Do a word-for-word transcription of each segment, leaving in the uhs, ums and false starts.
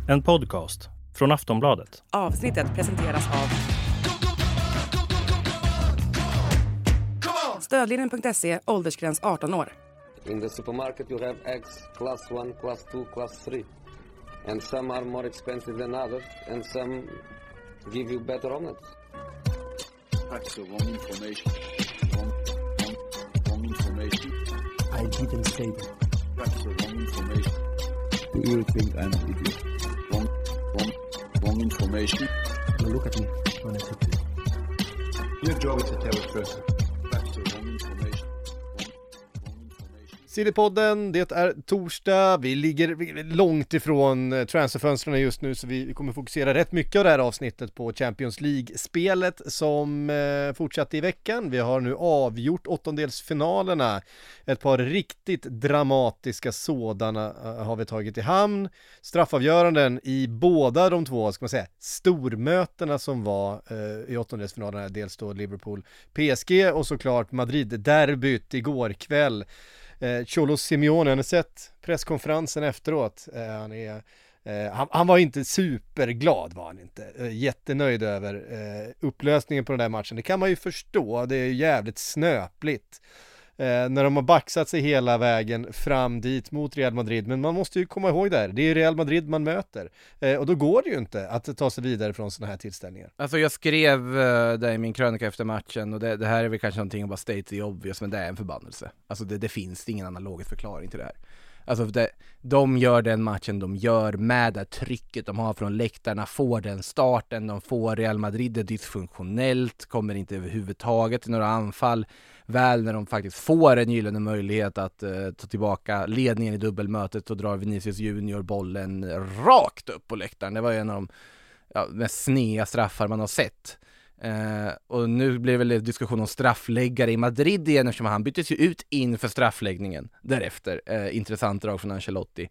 En podcast från Aftonbladet. Avsnittet presenteras av Stödlinjen punkt se, åldersgräns arton år. In the supermarket you have eggs class one, class two, class three. And some are more expensive than others, and some give you better omelets. That's the wrong information. Wrong, wrong, wrong information. I didn't say that. That's the wrong information. Do you think I'm an idiot? Wrong, wrong, wrong information. Now look at me when I talk to you. Your job is to tell the truth. That's the wrong information. Wrong, wrong information. Sillypodden, det är torsdag, vi ligger långt ifrån transferfönstren just nu, så vi kommer fokusera rätt mycket av det här avsnittet på Champions League-spelet som eh, fortsatte i veckan. Vi har nu avgjort åttondelsfinalerna, ett par riktigt dramatiska sådana eh, har vi tagit i hamn. Straffavgöranden i båda de två, ska man säga, stormötena som var eh, i åttondelsfinalerna, dels då Liverpool P S G och såklart Madrid-derbyt igår kväll. Eh, Cholo Simeone, han har sett presskonferensen efteråt. Eh, han, är, eh, han, han var inte superglad, var han inte. Eh, jättenöjd över eh, upplösningen på den där matchen. Det kan man ju förstå, det är jävligt snöpligt. Eh, när de har baxat sig hela vägen fram dit mot Real Madrid. Men man måste ju komma ihåg där, det är Real Madrid man möter. Eh, och då går det ju inte att ta sig vidare från såna här tillställningar. Alltså jag skrev uh, det i min krönika efter matchen, och det, det här är väl kanske någonting att bara state the obvious, men det är en förbannelse. Alltså det, det finns ingen annan logisk förklaring till det här. Alltså det, de gör den matchen de gör med det trycket de har från läktarna, får den starten, de får Real Madrid är dysfunktionellt, kommer inte överhuvudtaget till några anfall. Väl när de faktiskt får en gyllene möjlighet att uh, ta tillbaka ledningen i dubbelmötet, så drar Vinicius Junior bollen rakt upp på läktaren. Det var ju en av de ja, mest snea straffar man har sett. Uh, och nu blir det väl en diskussion om straffläggare i Madrid igen, eftersom han byttes ju ut inför straffläggningen därefter. Uh, intressant drag från Ancelotti.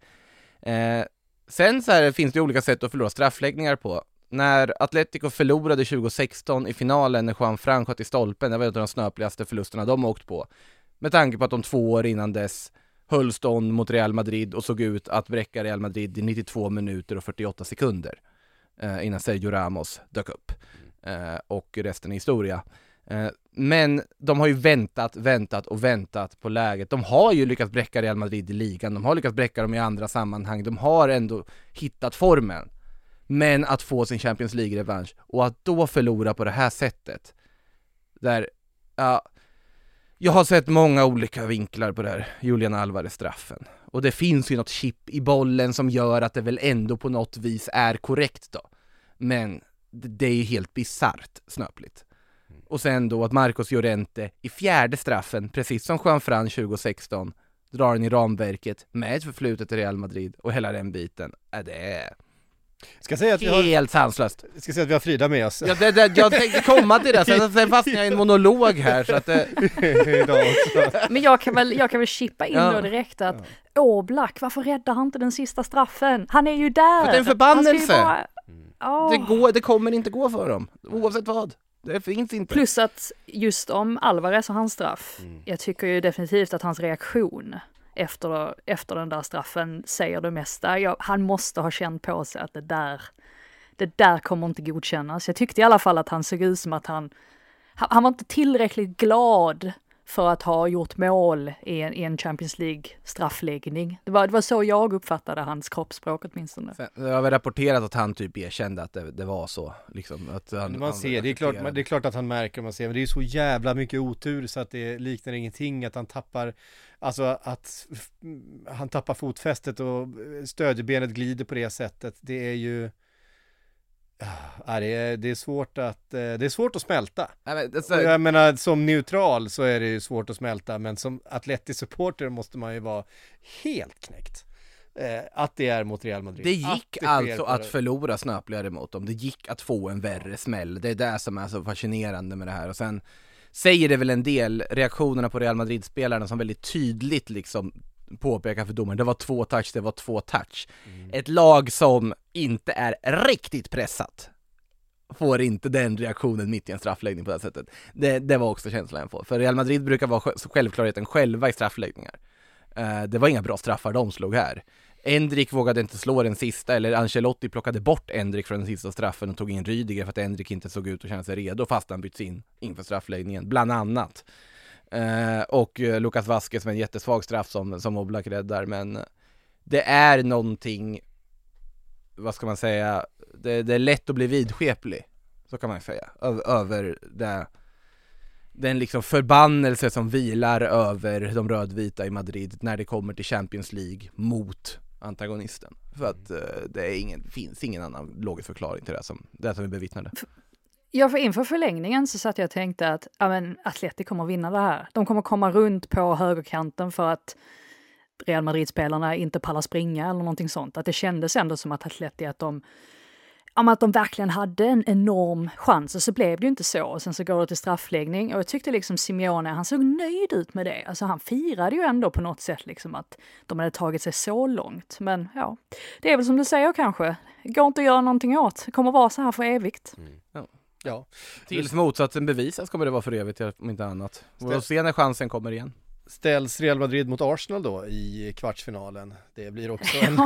Uh, sen så här finns det olika sätt att förlora straffläggningar på. När Atletico förlorade tjugo sexton i finalen när Juan Fran sköt i stolpen, det var en av de snöpligaste förlusterna de åkt på. Med tanke på att de två år innan dess höll stånd mot Real Madrid och såg ut att bräcka Real Madrid i nittiotvå minuter och fyrtioåtta sekunder eh, innan Sergio Ramos dök upp. Eh, och resten är historia. Eh, men de har ju väntat, väntat och väntat på läget. De har ju lyckats bräcka Real Madrid i ligan. De har lyckats bräcka dem i andra sammanhang. De har ändå hittat formen. Men att få sin Champions League-revansch och att då förlora på det här sättet. Där, ja, jag har sett många olika vinklar på det här Julian Alvarez-straffen. Och det finns ju något chip i bollen som gör att det väl ändå på något vis är korrekt då. Men det är ju helt bizarrt snöpligt. Och sen då att Marcos Llorente i fjärde straffen, precis som Juan Fran tjugo sexton, drar den i ramverket med ett förflutet i Real Madrid och hela den biten. Är det Ska säga att vi har, helt sanslöst. ska säga att vi har Frida med oss. Ja, det, det, jag tänkte komma till det, sen, sen fastnade jag i en monolog här. Så att det... Men jag kan väl, jag kan väl chippa in Ja. då direkt att Åh, Black, varför räddar han inte den sista straffen? Han är ju där! För det är en förbannelse. Bara... Oh. Det, går, det kommer inte gå för dem, oavsett vad. Det finns inte. Plus att just om Alvarez och hans straff, Mm. jag tycker ju definitivt att hans reaktion efter, efter den där straffen säger det mesta. Jag, han måste ha känt på sig att det där, det där kommer inte godkännas. Jag tyckte i alla fall att han såg ut som att han, han, han var inte tillräckligt glad för att ha gjort mål i en, i en Champions League straffläggning. Det var, det var så jag uppfattade hans kroppsspråk åtminstone. Sen, jag har väl rapporterat att han typ erkände att det, det var så. Liksom, att han, Man ser, det är, klart, det är klart att han märker, man ser, men det är så jävla mycket otur så att det liknar ingenting, att han tappar, alltså att han tappar fotfästet och stödjebenet glider på det sättet. Det är ju ja, det, är, det är svårt att det är svårt att smälta. Nej, men, alltså, och jag menar, som neutral så är det ju svårt att smälta, men som atletisk supporter måste man ju vara helt knäckt. Eh, att det är mot Real Madrid. det gick det alltså på att det. förlora snöpligare mot dem. Det gick att få en värre smäll. Det är det som är så fascinerande med det här. Och sen säger det väl en del, reaktionerna på Real Madrid-spelarna som väldigt tydligt liksom påpekar för domaren. Det var två touch, det var två touch. Mm. Ett lag som inte är riktigt pressat får inte den reaktionen mitt i en straffläggning på det sättet. Det, det var också känslan jag får. För Real Madrid brukar vara självklarheten själva i straffläggningar. Uh, det var inga bra straffar de slog här. Endrik vågade inte slå den sista, eller Ancelotti plockade bort Endrik från den sista straffen och tog in Rydiger för att Endrik inte såg ut och kände sig redo fast han byts in inför straffläggningen, bland annat. Eh, och eh, Lucas Vázquez med en jättesvag straff som, som Oblak räddar, men det är någonting, vad ska man säga, det, det är lätt att bli vidskeplig, så kan man säga, Ö- över det, den liksom förbannelse som vilar över de rödvita i Madrid när det kommer till Champions League mot antagonisten. För att uh, det är ingen, finns ingen annan logisk förklaring till det som, det som vi bevittnade. Ja, för inför förlängningen så satt jag och tänkte att ja, men Atleti kommer vinna det här. De kommer komma runt på högerkanten för att Real Madrid-spelarna inte pallar springa eller någonting sånt. Att det kändes ändå som att Atleti, att de, ja, att de verkligen hade en enorm chans, och så blev det ju inte så. Och sen så går det till straffläggning, och jag tyckte liksom Simeone, han såg nöjd ut med det. Alltså han firade ju ändå på något sätt liksom att de hade tagit sig så långt. Men ja, det är väl som du säger kanske. Det går inte att göra någonting åt. Det kommer vara så här för evigt. Mm. Ja. Ja. Tills motsatsen bevisas kommer det vara för evigt, om inte annat. Och då se när chansen kommer igen. Ställs Real Madrid mot Arsenal då i kvartsfinalen. Det blir också en,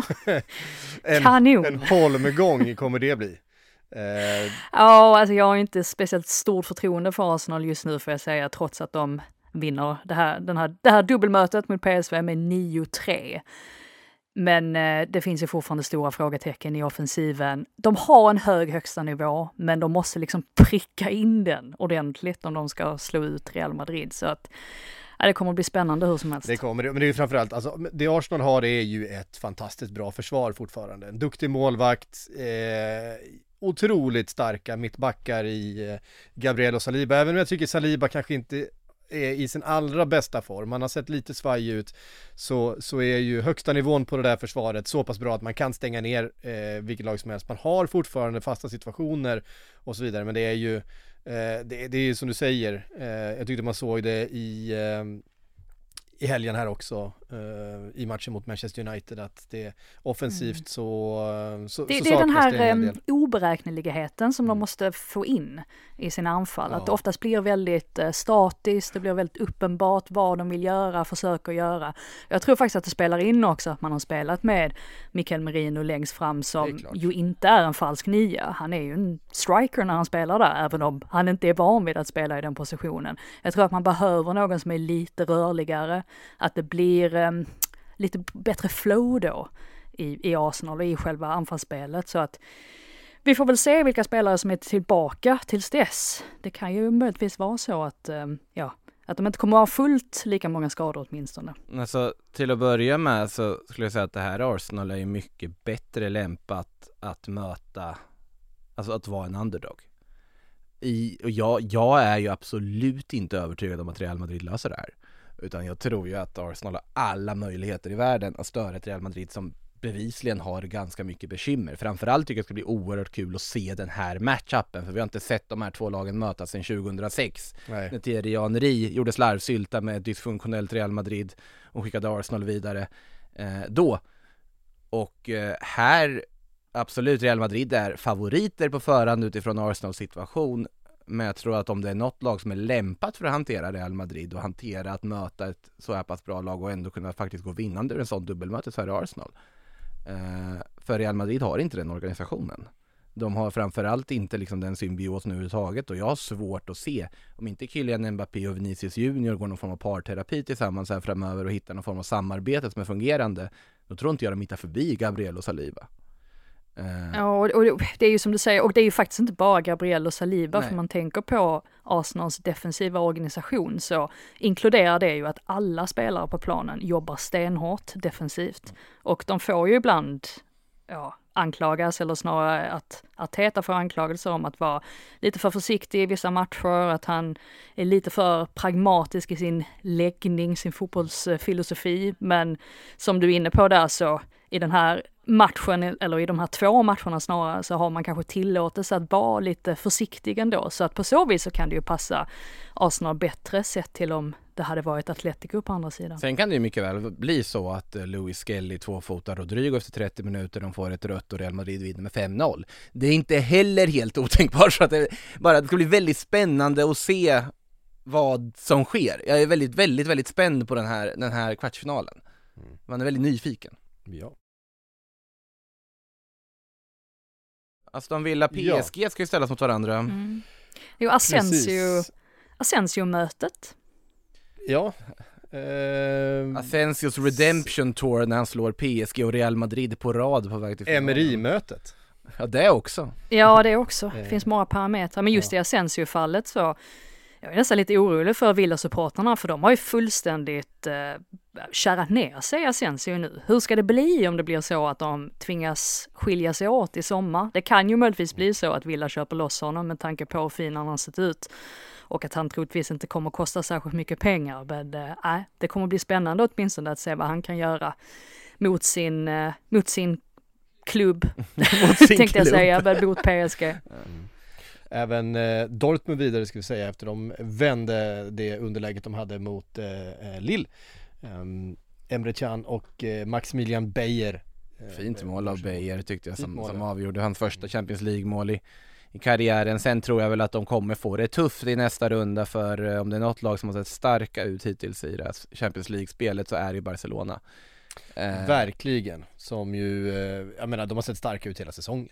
en, Kanon. en holmgång kommer det bli. Eh, Ja, alltså jag har inte speciellt stort förtroende för Arsenal just nu, får jag säga, trots att de vinner det här, den här, det här dubbelmötet mot P S V med nio tre. Men eh, det finns ju fortfarande stora frågetecken i offensiven. De har en hög högsta nivå, men de måste liksom pricka in den ordentligt om de ska slå ut Real Madrid. Så att ja, det kommer att bli spännande hur som helst. Det kommer, men det är ju framförallt, alltså, det Arsenal har, det är ju ett fantastiskt bra försvar fortfarande. En duktig målvakt, eh, otroligt starka mittbackar i eh, Gabriel och Saliba. Även om jag tycker Saliba kanske inte är i sin allra bästa form. Man har sett lite svaj ut, så, så är ju högsta nivån på det där försvaret så pass bra att man kan stänga ner eh, vilket lag som helst. Man har fortfarande fasta situationer och så vidare, men det är ju eh, det, det är ju som du säger, eh, jag tyckte man såg det i eh, i helgen här också uh, i matchen mot Manchester United, att det offensivt mm. så, så det, så det är den här det en del. oberäkneligheten som mm. de måste få in i sina anfall. Ja. Att det oftast blir väldigt uh, statiskt, det blir väldigt uppenbart vad de vill göra, försöker göra. Jag tror faktiskt att det spelar in också att man har spelat med Mikel Merino längst fram, som ju inte är en falsk nia. Han är ju en striker när han spelar där, även om han inte är van vid att spela i den positionen. Jag tror att man behöver någon som är lite rörligare, att det blir um, lite bättre flow då i, i Arsenal och i själva anfallsspelet, så att vi får väl se vilka spelare som är tillbaka tills dess. Det kan ju möjligtvis vara så att, um, ja, att de inte kommer att ha fullt lika många skador åtminstone. Alltså, till att börja med så skulle jag säga att det här Arsenal är ju mycket bättre lämpat att möta, alltså att vara en underdog. I, och jag, jag är ju absolut inte övertygad om att Real Madrid löser det här. Utan jag tror ju att Arsenal har alla möjligheter i världen att störa ett Real Madrid som bevisligen har ganska mycket bekymmer. Framförallt tycker jag det ska bli oerhört kul att se den här matchupen, för vi har inte sett de här två lagen mötas sedan tjugohundrasex. Nej. När Thierry Henry gjorde slarvsylta med ett dysfunktionellt Real Madrid och skickade Arsenal vidare eh, då. Och eh, här, absolut, Real Madrid är favoriter på förhand utifrån Arsenals situation. Men jag tror att om det är något lag som är lämpat för att hantera Real Madrid och hantera att möta ett så här pass bra lag och ändå kunna faktiskt gå vinnande ur en sån dubbelmöte, så är det Arsenal. Eh, för Real Madrid har inte den organisationen. De har framförallt inte liksom den symbiosen överhuvudtaget, och jag har svårt att se om inte Kylian Mbappé och Vinicius Junior går någon form av parterapi tillsammans här framöver och hittar någon form av samarbete som är fungerande, då tror inte jag de hittar förbi Gabriel och Saliba. Uh. Ja, och, och det är ju som du säger, och det är ju faktiskt inte bara Gabriel och Saliba. Nej. För man tänker på Arsenals defensiva organisation, så inkluderar det ju att alla spelare på planen jobbar stenhårt defensivt. Mm. Och de får ju ibland ja, anklagas, eller snarare att Arteta får anklagelser om att vara lite för försiktig i vissa matcher, att han är lite för pragmatisk i sin läggning, sin fotbollsfilosofi. Men som du är inne på där, så i den här matchen, eller i de här två matcherna snarare, så har man kanske tillåtelse att vara lite försiktig ändå. Så att på så vis så kan det ju passa Arsenal bättre sett till om det hade varit Atletico på andra sidan. Sen kan det ju mycket väl bli så att Luis Skelly tvåfotar Rodrigo efter trettio minuter, de får ett rött och Real Madrid vinner med fem noll. Det är inte heller helt otänkbart, så att det, bara, det ska bli väldigt spännande att se vad som sker. Jag är väldigt, väldigt, väldigt spänd på den här, den här kvartsfinalen. Man är väldigt nyfiken. Ja. Aston Villa P S G ska ju ställas mot varandra. Mm. Jo, Asensio, Asensio-mötet. Ja. Uh, Asensios Redemption Tour när han slår P S G och Real Madrid på rad på väg till finalen. Emery-mötet. Ja, det också. Ja, det också. Det finns många parametrar. Men just ja. i Asensio-fallet så jag är nästan lite orolig för Villa-supporterna, för de har ju fullständigt eh, kärat ner sig Asensio nu. Hur ska det bli om det blir så att de tvingas skilja sig åt i sommar? Det kan ju möjligtvis bli så att Villa köper loss honom med tanke på hur fin han har sett ut. Och att han troligtvis inte kommer att kosta särskilt mycket pengar. Men äh, det kommer att bli spännande åtminstone att se vad han kan göra mot sin, äh, mot sin klubb. mot sin tänkte jag klubb. säga, men mot P S G. Mm. Även eh, Dortmund vidare ska vi säga efter de vände det underläget de hade mot eh, Lille. Um, Emre Can och eh, Maximilian Beyer. Eh, Fint mål av Beyer tyckte jag som, mål, som ja. avgjorde hans första Champions League-mål i, i karriären. Sen tror jag väl att de kommer få det tufft i nästa runda, för eh, om det är något lag som har sett starka ut hittills i det här Champions League-spelet så är det ju Barcelona. Eh. Verkligen, som ju, eh, jag menar de har sett starka ut hela säsongen.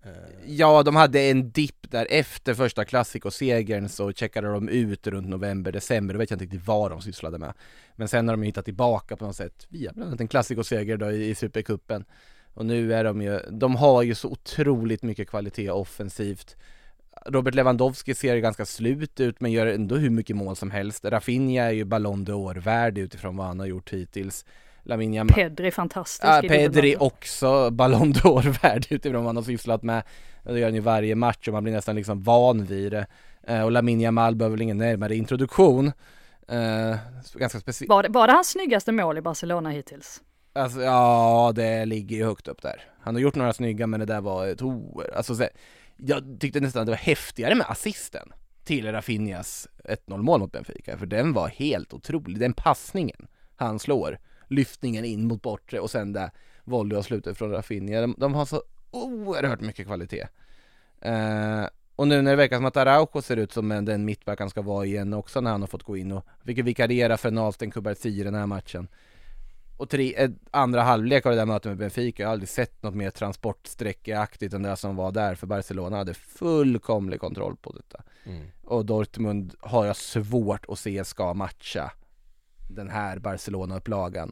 Ja, de hade en dipp där efter första Clasico-segern, så checkade de ut runt november, december, då vet jag inte riktigt vad de sysslade med. Men sen har de hittat tillbaka på något sätt via bland annat en Clasico-seger då i, i Supercupen. Och nu är de ju, de har ju så otroligt mycket kvalitet offensivt. Robert Lewandowski ser ganska slut ut men gör ändå hur mycket mål som helst. Rafinha är ju Ballon d'Or-värd utifrån vad han har gjort hittills. Lamine Pedri fantastisk. Ja, Pedri också Ballon d'Or-värd utifrån vad han har sysslat med. Det gör han ju varje match och man blir nästan liksom van vid det. Uh, och Lamine Yamal behöver väl ingen närmare introduktion. Uh, ganska speciellt. Var det, var det hans snyggaste mål i Barcelona hittills? Alltså, ja, det ligger ju högt upp där. Han har gjort några snygga, men det där var ett år. Alltså, så, jag tyckte nästan att det var häftigare med assisten till Rafinhas ett noll mål mot Benfica. För den var helt otrolig. Den passningen han slår, lyftningen in mot bortre och sen där volley och slutet från Rafinha. De, de har så oerhört mycket kvalitet. Uh, och nu när det verkar som att Araujo ser ut som en, den mittback han ska vara igen också när han har fått gå in och fick vikariera för en avstängd Kubarsi i den här matchen. Och tre, ett, andra halvlek av det där mötet med Benfica, jag har aldrig sett något mer transportsträckeaktigt än det som var där, för Barcelona hade fullkomlig kontroll på detta. Mm. Och Dortmund har jag svårt att se ska matcha den här Barcelona-upplagan.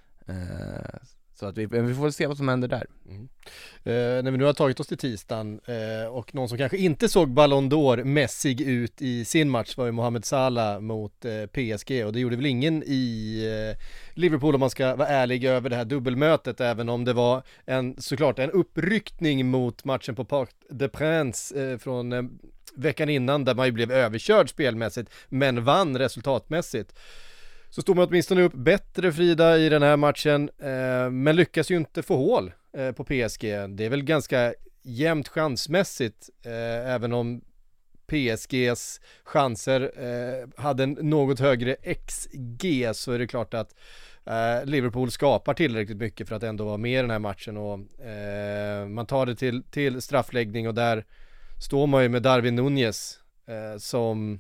Eh, så att vi, vi får se vad som händer där. Mm. Eh, när vi nu har tagit oss till tisdagen eh, och någon som kanske inte såg Ballon d'Or-mässig ut i sin match var ju Mohamed Salah mot eh, P S G, och det gjorde väl ingen i eh, Liverpool om man ska vara ärlig över det här dubbelmötet, även om det var en, såklart en uppryckning mot matchen på Parc des Princes eh, från eh, veckan innan, där man ju blev överkörd spelmässigt men vann resultatmässigt. Så står man åtminstone upp bättre, Frida, i den här matchen, eh, men lyckas ju inte få hål eh, på P S G. Det är väl ganska jämnt chansmässigt, eh, även om P S G:s chanser eh, hade en något högre X G, så är det klart att eh, Liverpool skapar tillräckligt mycket för att ändå vara med i den här matchen, och eh, man tar det till, till straffläggning, och där står man ju med Darwin Núñez eh, som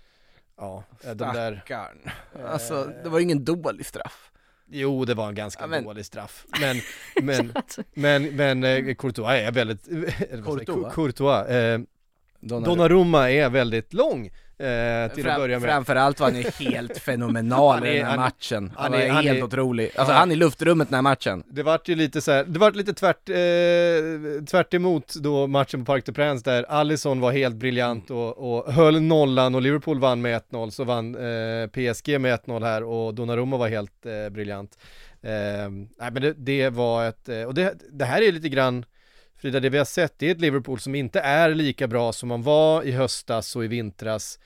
ja, de där, alltså det var ju ingen dålig straff. Jo, det var en ganska ja, men... dålig straff. Men men men, men, men Courtois är väldigt Courtois, Courtois eh, Donnarumma är väldigt lång. Eh, till Fram, att börja med. Framförallt var han ju helt fenomenal i den här han, matchen. Han, han var är, helt han är, otrolig. Alltså ja. Han i luftrummet den här matchen. Det var ju lite så här, det var lite tvärt, eh, tvärt emot då matchen på Parc des Princes, där Alisson var helt briljant och, och höll nollan, och Liverpool vann med ett noll, så vann eh, P S G med ett noll här, och Donnarumma var helt eh, briljant. Eh, nej men det, det var ett, och det, det här är lite grann, Frida, det vi har sett är ett Liverpool som inte är lika bra som man var i höstas och i vintras.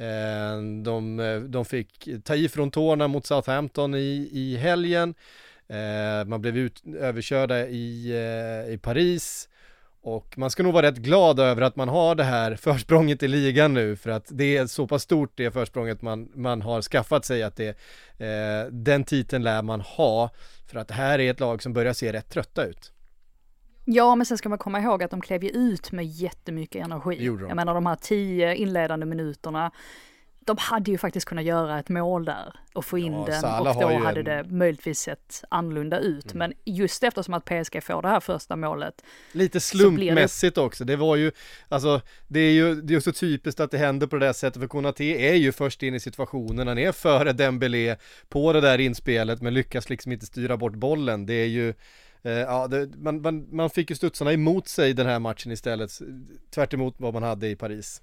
De, de fick ta ifrån tårna mot Southampton i, i helgen. Man blev ut, överkörda i, i Paris. Och man ska nog vara rätt glad över att man har det här försprånget i ligan nu, för att det är så pass stort, det försprånget man, man har skaffat sig, att det, den titeln lär man ha, för att det här är ett lag som börjar se rätt trötta ut. Ja, men sen ska man komma ihåg att de klev ju ut med jättemycket energi. Jag menar, de här tio inledande minuterna, de hade ju faktiskt kunnat göra ett mål där och få in Ja, den Salah och då har ju hade en- det möjligtvis sett annorlunda ut. Mm. Men just eftersom att P S G får det här första målet. Lite slumpmässigt också. Det var ju, alltså det är ju det är så typiskt att det händer på det där sättet, för Konaté är ju först in i situationen. Han är före Dembélé på det där inspelet men lyckas liksom inte styra bort bollen. Det är ju eh, ja, det, man, man, man fick ju studsarna emot sig den här matchen istället, tvärt emot vad man hade i Paris.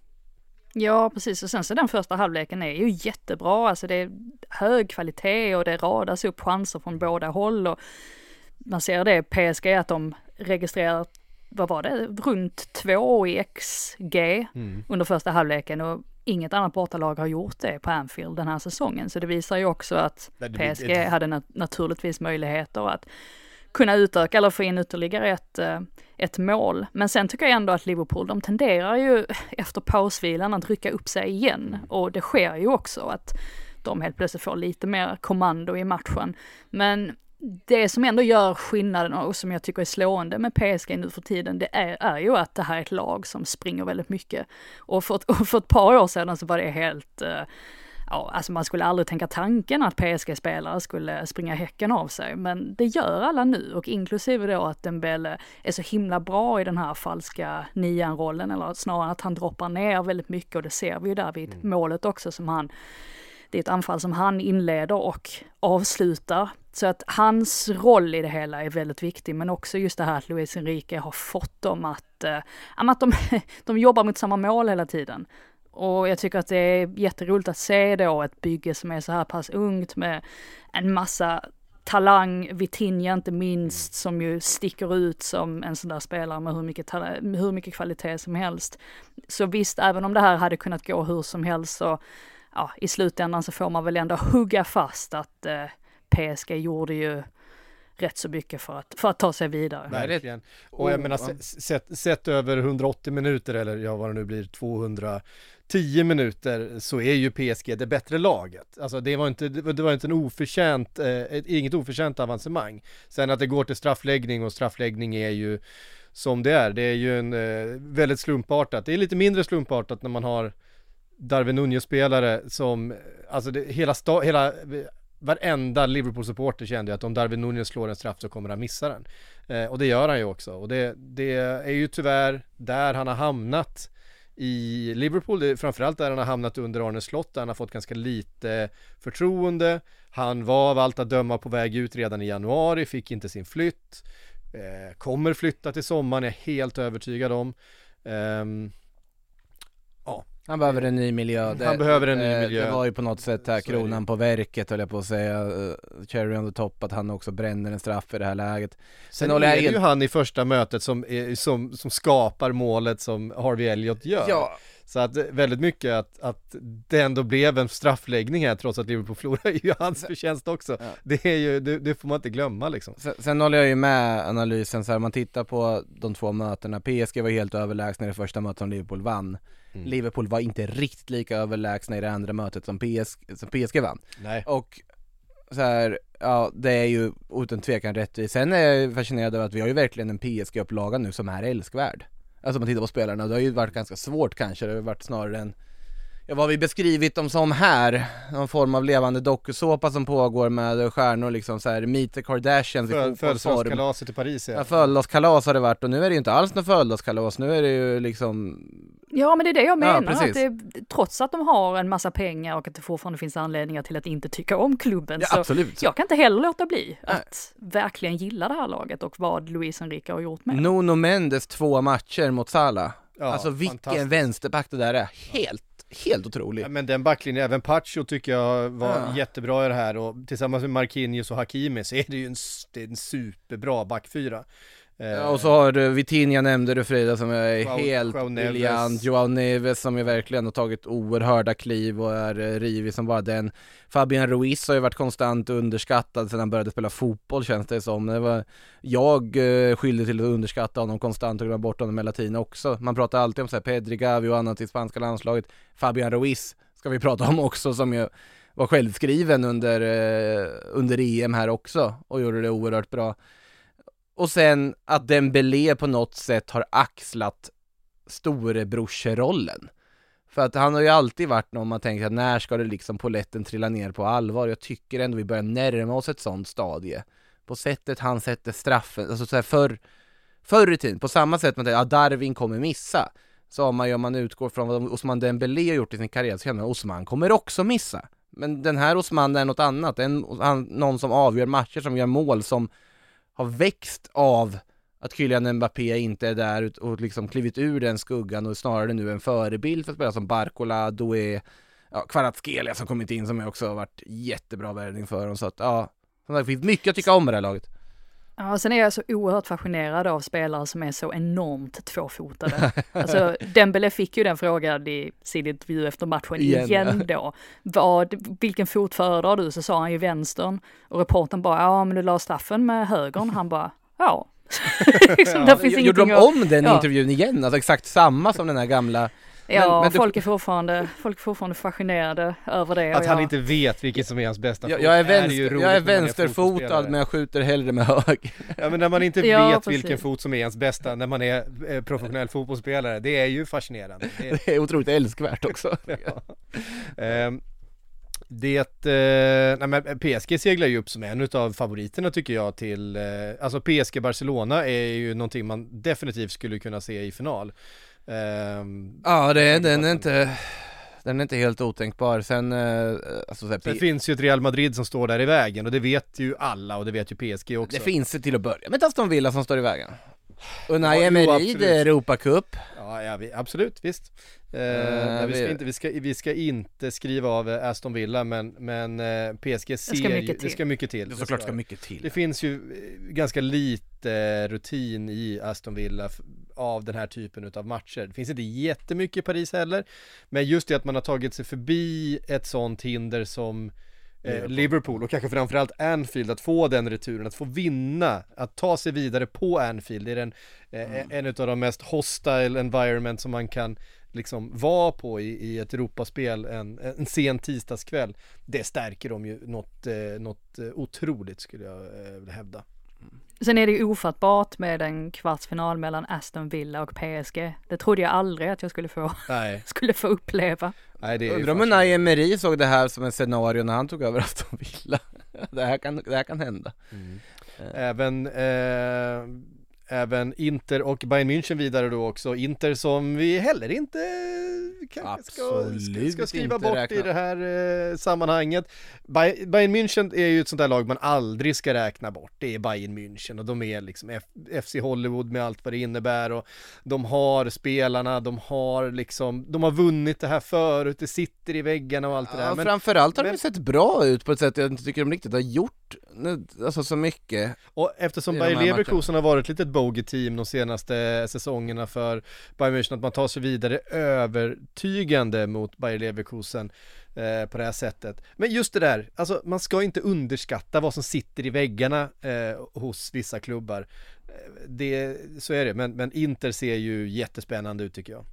Ja, precis. Och sen så den första halvleken är ju jättebra. Alltså det är hög kvalitet och det radas upp chanser från båda håll. Och man ser det, P S G, att de registrerar, vad var det, runt två i X G mm. under första halvleken. Och inget annat bortalag har gjort det på Anfield den här säsongen. Så det visar ju också att det, P S G det, hade nat- naturligtvis möjligheter att kunna utöka eller få in ytterligare ett, ett mål. Men sen tycker jag ändå att Liverpool, de tenderar ju efter pausvilan att rycka upp sig igen. Och det sker ju också att de helt plötsligt får lite mer kommando i matchen. Men det som ändå gör skillnaden och som jag tycker är slående med P S G nu för tiden, det är, är ju att det här är ett lag som springer väldigt mycket. Och för, och för ett par år sedan så var det helt... Ja, alltså man skulle aldrig tänka tanken att P S G-spelare skulle springa häcken av sig, men det gör alla nu, och inklusive då att Dembélé är så himla bra i den här falska nian-rollen, eller snarare att han droppar ner väldigt mycket, och det ser vi ju där vid mm. målet också som han, det är ett anfall som han inleder och avslutar, så att hans roll i det hela är väldigt viktig, men också just det här att Luis Enrique har fått dem att, äh, att de, de jobbar mot samma mål hela tiden. Och jag tycker att det är jätteroligt att se då ett bygge som är så här pass ungt med en massa talang, Vitinha inte minst, som ju sticker ut som en sån där spelare med hur mycket, talang, hur mycket kvalitet som helst. Så visst, även om det här hade kunnat gå hur som helst, så ja, i slutändan så får man väl ändå hugga fast att eh, P S G gjorde ju rätt så mycket för att, för att ta sig vidare. Verkligen. Och jag menar, sett, sett över hundraåttio minuter, eller ja, vad det nu blir, tvåhundratio minuter, så är ju P S G det bättre laget. Alltså det var inte, det var inte en oförtjänt, eh, inget oförtjänt avancemang. Sen att det går till straffläggning, och straffläggning är ju som det är. Det är ju en eh, väldigt slumpartat. Det är lite mindre slumpartat när man har Darwin Nunez-spelare som, alltså det, hela, sta, hela varenda Liverpool-supporter kände att om Darwin Nunez slår en straff så kommer han missa den. Eh, och det gör han ju också. Och det, det är ju tyvärr där han har hamnat i Liverpool. Det är framförallt där han har hamnat under Arne Slott, där han har fått ganska lite förtroende. Han var av allt att döma på väg ut redan i januari, fick inte sin flytt. Eh, kommer flytta till sommaren, är jag helt övertygad om. Ehm, ja. Han behöver en ny miljö. Det, han behöver en ny miljö. Det var ju på något sätt här kronan på verket, höll jag på att säga, uh, cherry on the top, att han också bränner en straff i det här läget. Sen, Sen är det helt... ju han i första mötet som, är, som, som skapar målet som Harvey Elliott gör. Ja. Så att väldigt mycket att, att det ändå blev en straffläggning här trots att Liverpool förlorar är ju hans förtjänst också. Ja. Det, är ju, det, det får man inte glömma liksom. Sen, sen håller jag ju med analysen så här, man tittar på de två mötena. P S G var helt överlägsna i det första mötet som Liverpool vann. Mm. Liverpool var inte riktigt lika överlägsna i det andra mötet som P S G, som P S G vann. Nej. Och så här, ja, det är ju utan tvekan rättvist. Sen är jag fascinerad över att vi har ju verkligen en P S G-upplaga nu som är älskvärd. Alltså man tittar på spelarna, det har ju varit ganska svårt kanske. Det har varit snarare en, ja, vad vi beskrivit dem som här, någon form av levande dokusåpa som pågår med stjärnor liksom så här, Meet the Kardashians i fotbollsform. Födelsedagskalaset i Paris, ja. Ja, födelsedagskalas har det varit, och nu är det ju inte alls någon födelsedagskalas, nu är det ju liksom... Ja, men det är det jag menar, ja, att det, trots att de har en massa pengar och att det fortfarande finns anledningar till att inte tycka om klubben, ja, så absolut. Jag kan inte heller låta bli att Nej. verkligen gilla det här laget och vad Luis Enrique har gjort med. Nuno Mendes två matcher mot Salah. Ja, alltså vilken vänsterback det där är, helt helt otroligt. Ja, men den backlinjen, även Pacho tycker jag var ja. jättebra i det här, och tillsammans med Marquinhos och Hakimi så är det ju en, det är en superbra backfyra. Ja, och så har du Vitinha, nämnde du Frida, som är Joao, helt Joao briljant. Joao Neves som ju verkligen har tagit oerhörda kliv och är eh, rivig som bara den. Fabian Ruiz har ju varit konstant underskattad sedan han började spela fotboll, känns det som. Det var jag eh, skyldig till att underskatta honom konstant och glömma bort honom hela tiden också. Man pratar alltid om så här Pedri, Gavi och annat i spanska landslaget. Fabian Ruiz ska vi prata om också, som ju var självskriven under, eh, under E M här också och gjorde det oerhört bra. Och sen att Dembélé på något sätt har axlat storebrorserollen. För att han har ju alltid varit någon man tänker att när ska det liksom poletten trilla ner på allvar. Jag tycker ändå vi börjar närma oss ett sånt stadie. På sättet han sätter straffen, alltså så här för, förr i tiden, på samma sätt man tänker att ja, Darwin kommer missa. Så om man, om man utgår från vad Osman Dembélé har gjort i sin karriär så kan man Osman kommer också missa. Men den här Osman är något annat. En, han, någon som avgör matcher, som gör mål, som har växt av att Kylian Mbappé inte är där och liksom klivit ur den skuggan och snarare nu en förebild för att spela som Barcola, Doué, ja, Kvaratskhelia som kommit in som jag också har varit jättebra värvning för dem. Så att ja, det finns mycket att tycka om med det här laget. Ja, sen är jag så oerhört fascinerad av spelare som är så enormt tvåfotade. Alltså, Dembélé fick ju den frågan i sin intervju efter matchen igen, igen då. Vad, vilken fot föredrar du? Så sa han ju vänstern. Och reportern bara, ja men du la straffen med högern. Han bara, ja. liksom, ja finns gjorde de att, om den ja. intervjun igen? Alltså exakt samma som den här gamla... Ja, men, men folk, du... är fortfarande, folk är fortfarande fascinerade över det. Att han jag... inte vet vilket som är hans bästa fot. Jag, jag är, vänster, är jag är vänsterfotad men jag skjuter hellre med hög. Ja, men när man inte ja, vet precis. vilken fot som är hans bästa när man är eh, professionell fotbollsspelare, det är ju fascinerande. Det är, det är otroligt älskvärt också. ja. um, Det, eh, nej men P S G seglar ju upp som en av favoriterna tycker jag till, eh, alltså P S G Barcelona är ju någonting man definitivt skulle kunna se i final. Um, ja, det är, den är inte den är inte helt otänkbar. Sen, eh, alltså, så här, Sen P- finns ju ett Real Madrid som står där i vägen och det vet ju alla och det vet ju P S G också. Det finns det till att börja med Aston Villa som står i vägen. Och när Ja, Emery, jo, det är Europa Cup. Ja, ja vi, absolut, visst. Uh, Uh, men vi, ska vi- inte, vi, ska, vi ska inte skriva av eh, Aston Villa, men, men eh, P S G ser ska mycket ju, det till. ska mycket till. Det såklart ska mycket till. Det finns ju eh, ganska lite rutin i Aston Villa f- av den här typen av matcher. Det finns inte jättemycket i Paris heller, men just det att man har tagit sig förbi ett sånt hinder som eh, Liverpool. Liverpool och kanske framförallt Anfield, att få den returen, att få vinna, att ta sig vidare på Anfield. Det är den, eh, Mm. en av de mest hostile environment som man kan liksom vara på i, i ett Europaspel en, en sen tisdagskväll. Det stärker dem ju något, eh, något eh, otroligt skulle jag eh, hävda. Sen är det ju ofattbart med en kvartsfinal mellan Aston Villa och P S G. Det trodde jag aldrig att jag skulle få, Nej, skulle få uppleva. nej det är ju Undrar om när Emery såg det här som en scenario när han tog över Aston Villa. det, här kan, det här kan hända. Mm. Även, eh, även Inter och Bayern München vidare då också. Inter som vi heller inte kanske ska, ska, Absolut ska skriva inte bort räkna. i det här eh, sammanhanget. Bay- Bayern München är ju ett sånt där lag man aldrig ska räkna bort. Det är Bayern München och de är liksom F- F C Hollywood med allt vad det innebär och de har spelarna, de har liksom, de har vunnit det här förut, det sitter i väggarna och allt det där. Ja, Men framförallt har men- de sett bra ut på ett sätt jag inte tycker de riktigt har gjort alltså så mycket. Och eftersom i de Bayer här Leverkusen har varit ett litet bogey-team de senaste säsongerna för Bayern München, att man tar sig vidare övertygande mot Bayer Leverkusen eh, på det här sättet. Men just det där, alltså man ska inte underskatta vad som sitter i väggarna eh, hos vissa klubbar. Eh, Det, så är det, men, men Inter ser ju jättespännande ut tycker jag.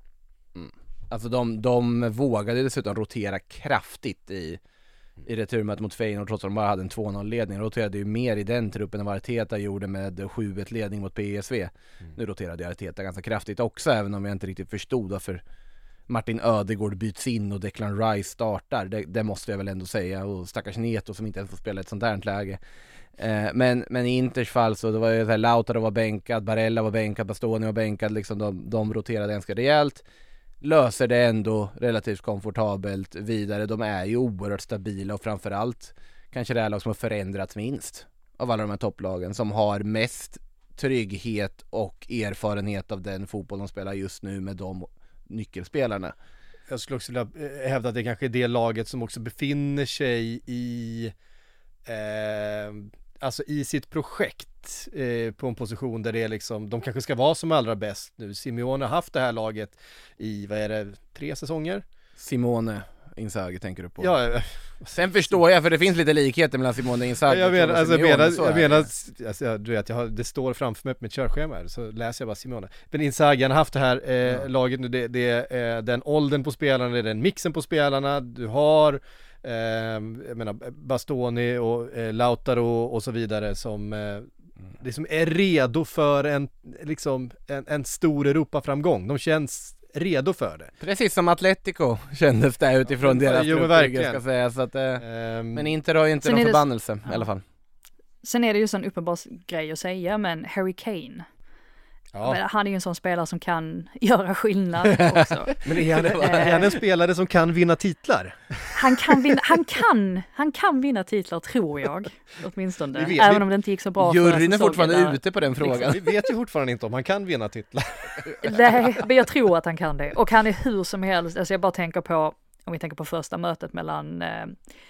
Alltså de, de vågade dessutom rotera kraftigt i, i returmötet mot Feyenoord trots att de bara hade en två noll-ledning. De roterade ju mer i den truppen än vad Arteta gjorde med sju ett-ledning mot P S V. Mm. Nu roterade Arteta ganska kraftigt också, även om jag inte riktigt förstod varför Martin Ödegaard byts in och Declan Rice startar. Det, det måste jag väl ändå säga. Och stackars Neto som inte ens får spela ett sånt där läge. Eh, men, men i Inters fall så det var ju så här, Lautaro var bänkad, Barella var bänkad, Bastoni var bänkad. Liksom de, de roterade ganska rejält. Löser det ändå relativt komfortabelt vidare. De är ju oerhört stabila och framförallt kanske det här lag som har förändrats minst av alla de här topplagen, som har mest trygghet och erfarenhet av den fotboll de spelar just nu med de nyckelspelarna. Jag skulle också vilja hävda att det kanske är det laget som också befinner sig i eh, alltså i sitt projekt eh, på en position där det är liksom, de kanske ska vara som allra bäst nu. Simeone har haft det här laget i, vad är det, tre säsonger? Simone Inzaghi tänker du på? Ja, Sen förstår jag, för det finns lite likheter mellan Simone Inzaghi jag menar, och alltså, jag Simeone, menar, så jag är det. menar alltså, du vet, jag har, det står framför mig på mitt körschema här, så läser jag bara Simeone. Men Inzaghi har haft det här eh, Ja. laget nu, det, det är eh, den åldern på spelarna, det är den mixen på spelarna, du har eh, jag menar Bastoni och eh, Lautaro och så vidare som eh, liksom är redo för en, liksom, en, en stor Europaframgång. De känns redo för det. Precis som Atletico kändes det utifrån ja, deras jo, men truppbygge, verkligen. ska säga, så att, eh, Um, men Inter har ju inte Sen någon är det- förbannelse ja. i alla fall. Sen är det ju en uppenbar grej att säga, men Harry Kane, ja. men han är ju en sån spelare som kan göra skillnad också. Men är han, är han en spelare som kan vinna titlar? Han kan vinna, han kan, han kan vinna titlar, tror jag, åtminstone. Vi vet- Även vi- om det inte gick så bra förra Juryn är fortfarande säsongen. ute på den frågan. Vi vet ju fortfarande inte om han kan vinna titlar. Nej, men jag tror att han kan det. Och han är hur som helst, alltså jag bara tänker på, om vi tänker på första mötet mellan eh,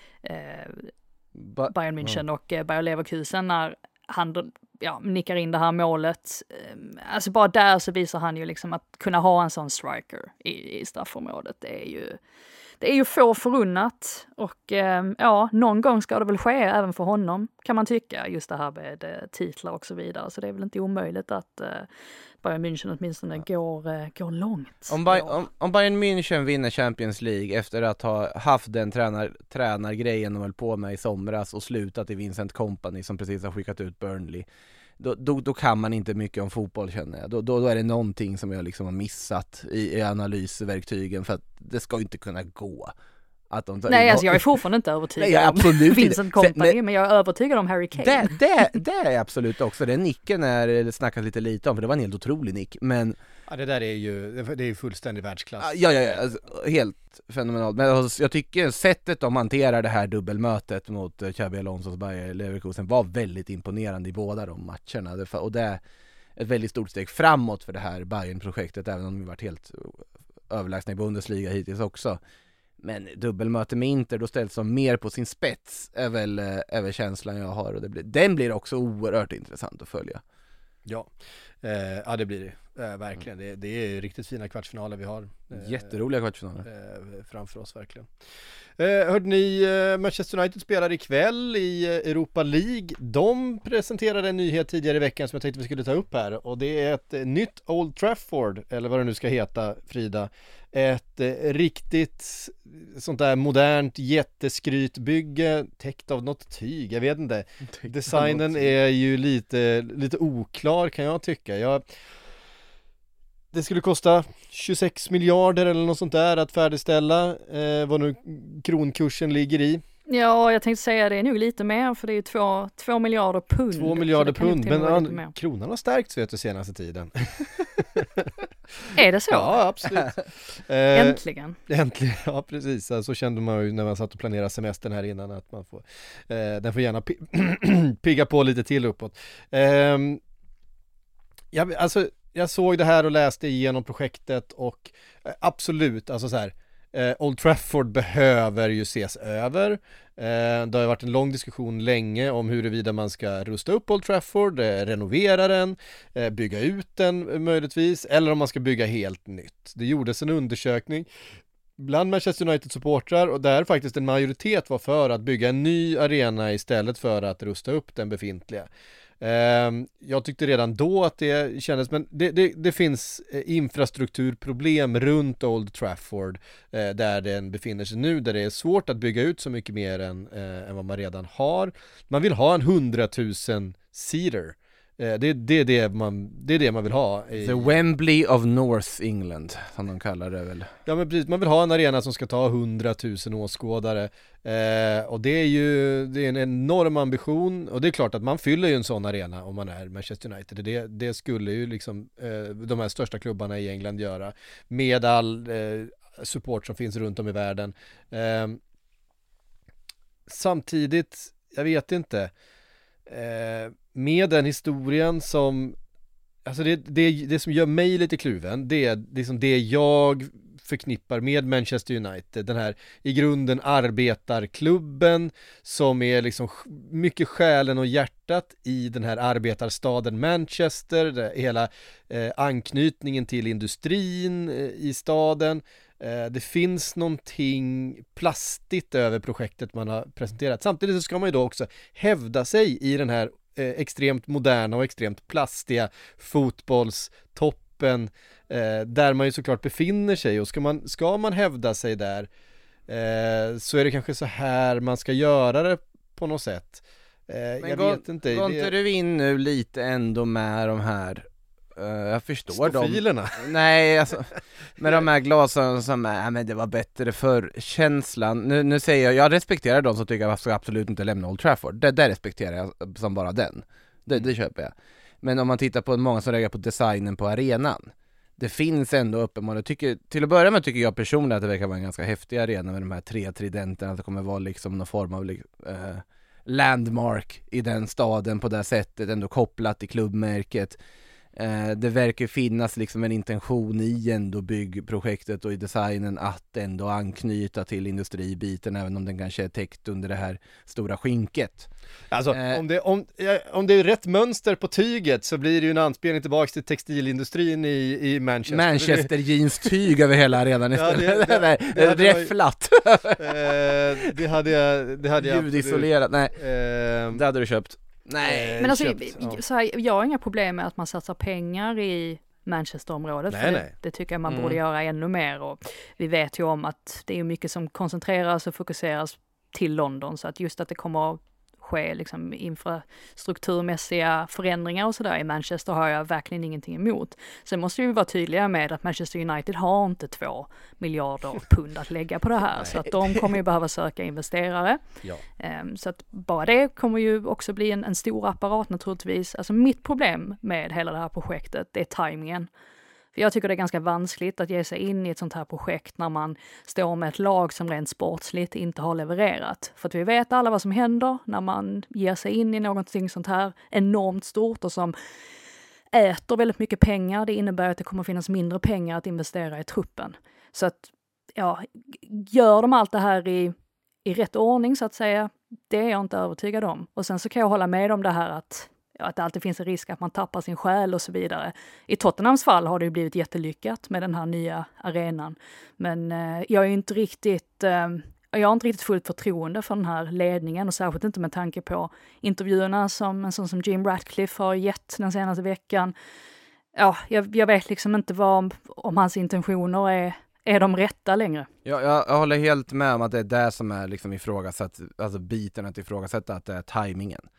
eh, Ba- Bayern München och eh, Bayer Leverkusen, när han ja, nickar in det här målet. Eh, alltså bara där så visar han ju liksom att kunna ha en sån striker i, i straffområdet. Det är ju, det är ju få förunnat, och eh, ja, någon gång ska det väl ske även för honom, kan man tycka, just det här med eh, titlar och så vidare. Så det är väl inte omöjligt att eh, Bayern München åtminstone går, eh, går långt. Om, Bay- om, om Bayern München vinner Champions League efter att ha haft den tränar, tränargrejen de höll på med i somras och slutat i Vincent Kompany som precis har skickat ut Burnley, då, då, då kan man inte mycket om fotboll, känner jag. Då, då, då är det någonting som jag liksom har missat i, i analysverktygen, för att det ska ju inte kunna gå. Att de tar Nej, in- alltså jag är fortfarande inte övertygad Nej, jag är absolut om inte. Vincent Kompany, Sen- men jag är övertygad om Harry Kane. Det, det, det är jag absolut också. Den nicken är det snackat lite lite om, för det var en helt otrolig nick. Men Ja, det där är ju, det är ju fullständig världsklass. ja, ja, ja, alltså, helt fenomenalt. Men alltså, jag tycker sättet de hanterar det här dubbelmötet mot uh, Xabi Alonsos Bayer Leverkusen var väldigt imponerande i båda de matcherna. Det, och det är ett väldigt stort steg framåt för det här Bayern-projektet, även om vi varit helt överlägsna i Bundesliga hittills också. Men dubbelmöte med Inter, då ställs de mer på sin spets, är väl, är väl känslan jag har. Och det blir, den blir också oerhört intressant att följa. Ja, eh, ja det blir det, eh, verkligen. Det, det är riktigt fina kvartsfinaler vi har. Eh, Jätteroliga kvartsfinaler. eh, framför oss verkligen. Eh, hörde ni, eh, Manchester United spelar ikväll i eh, Europa League. De presenterade en nyhet tidigare i veckan som jag tänkte vi skulle ta upp här, och det är ett eh, nytt Old Trafford, eller vad det nu ska heta, Frida. Ett eh, riktigt sånt där modernt jätteskrytbygge täckt av något tyg, jag vet inte. Designen är ju lite, lite oklar, kan jag tycka. Jag, det skulle kosta tjugosex miljarder eller något sånt där att färdigställa, eh, vad nu kronkursen ligger i. Ja, jag tänkte säga det är nog lite mer, för det är ju två, två miljarder pund. Två Så miljarder det kan nog pund, till och men med vara lite an, mer. kronan har stärkts vet du senaste tiden. Är det så? Ja, absolut. Eh, Äntligen. Äntligen, ja precis. Så kände man ju när man satt och planerade semestern här innan, att man får, eh, den får gärna pi- pigga på lite till uppåt. Eh, jag, alltså, jag såg det här och läste igenom projektet, och eh, absolut, alltså så här, eh, Old Trafford behöver ju ses över. Eh, det har ju varit en lång diskussion länge om huruvida man ska rusta upp Old Trafford, eh, renovera den, eh, bygga ut den eh, möjligtvis, eller om man ska bygga helt nytt. Det gjordes en undersökning bland Manchester United-supportrar, och där faktiskt en majoritet var för att bygga en ny arena istället för att rusta upp den befintliga. Jag tyckte redan då att det kändes, men det, det, det finns infrastrukturproblem runt Old Trafford där den befinner sig nu, där det är svårt att bygga ut så mycket mer än, än vad man redan har. Man vill ha en hundratusen seater. Det, det, är det, man, det är det man vill ha. The Wembley of North England, som de kallar det väl. Ja, men precis, man vill ha en arena som ska ta hundratusen åskådare, eh, och det är ju det är en enorm ambition, och det är klart att man fyller ju en sån arena om man är Manchester United. Det, det skulle ju liksom eh, de här största klubbarna i England göra, med all eh, support som finns runt om i världen. Eh, samtidigt, jag vet inte, eh, med den historien som, alltså det, det, det som gör mig lite kluven, det är liksom det jag förknippar med Manchester United, den här i grunden arbetarklubben som är liksom mycket själen och hjärtat i den här arbetarstaden Manchester, det, hela eh, anknytningen till industrin eh, i staden. Eh, det finns någonting plastigt över projektet man har presenterat. Samtidigt så ska man ju då också hävda sig i den här extremt moderna och extremt plastiga fotbollstoppen eh, där man ju såklart befinner sig, och ska man, ska man hävda sig där eh, så är det kanske så här man ska göra det på något sätt. Eh, Men jag gå, vet inte. Går det... inte du in nu lite ändå med de här Uh, jag förstår dem. Stofilerna. Nej, alltså med de här glasen som är, äh, men det var bättre för känslan. Nu, nu säger jag, jag respekterar de som tycker att jag ska absolut inte lämna Old Trafford. Det där respekterar jag som bara den. Det, det köper jag. Men om man tittar på många som reagerar på designen på arenan. Det finns ändå uppenbarligen, tycker, till att börja med tycker jag personligen att det verkar vara en ganska häftig arena med de här tre tridenterna, att det kommer vara liksom någon form av eh, landmark i den staden på det sättet, ändå kopplat till klubbmärket. Eh, det verkar finnas liksom en intention i ändå byggprojektet och i designen att ändå anknyta till industribiten, även om den kanske är täckt under det här stora skinket. Alltså Eh. om, det, om, ja, om det är rätt mönster på tyget så blir det ju en anspelning tillbaka till textilindustrin i, i Manchester. Manchester jeans tyg över hela arenan Ja, istället. det- det- det hade det är varit- flatt. eh, det hade jag, det hade jag absolut. Ljudisolerat, nej. Eh, Det hade du köpt. Nej. Men alltså, köpt, ja. så här, jag har inga problem med att man satsar pengar i Manchesterområdet. Nej, för det, nej. det tycker jag man Mm. borde göra ännu mer. Och vi vet ju om att det är mycket som koncentreras och fokuseras till London. Så att just att det kommer att ske liksom infrastrukturmässiga förändringar och sådär i Manchester har jag verkligen ingenting emot. Sen måste vi vara tydliga med att Manchester United har inte två miljarder pund att lägga på det här. Så att de kommer ju behöva söka investerare. Ja. Um, så att bara det kommer ju också bli en, en stor apparat naturligtvis. Alltså mitt problem med hela det här projektet, det är tajmingen. För jag tycker det är ganska vanskligt att ge sig in i ett sånt här projekt när man står med ett lag som rent sportsligt inte har levererat. För att vi vet alla vad som händer när man ger sig in i någonting sånt här enormt stort och som äter väldigt mycket pengar. Det innebär att det kommer finnas mindre pengar att investera i truppen. Så att, ja, gör de allt det här i, i rätt ordning så att säga, det är jag inte övertygad om. Och sen så kan jag hålla med om det här att att det alltid finns en risk att man tappar sin själ och så vidare. I Tottenhams fall har det ju blivit jättelyckat med den här nya arenan. Men eh, jag är inte riktigt, eh, jag har inte riktigt fullt förtroende för den här ledningen och särskilt inte med tanke på intervjuerna som en sån som Jim Ratcliffe har gett den senaste veckan. Ja, jag, jag vet liksom inte vad, om hans intentioner är, är de rätta längre. Jag, jag, jag håller helt med om att det är det som är liksom ifrågasatt, alltså biten att ifrågasätta, att det är tajmingen.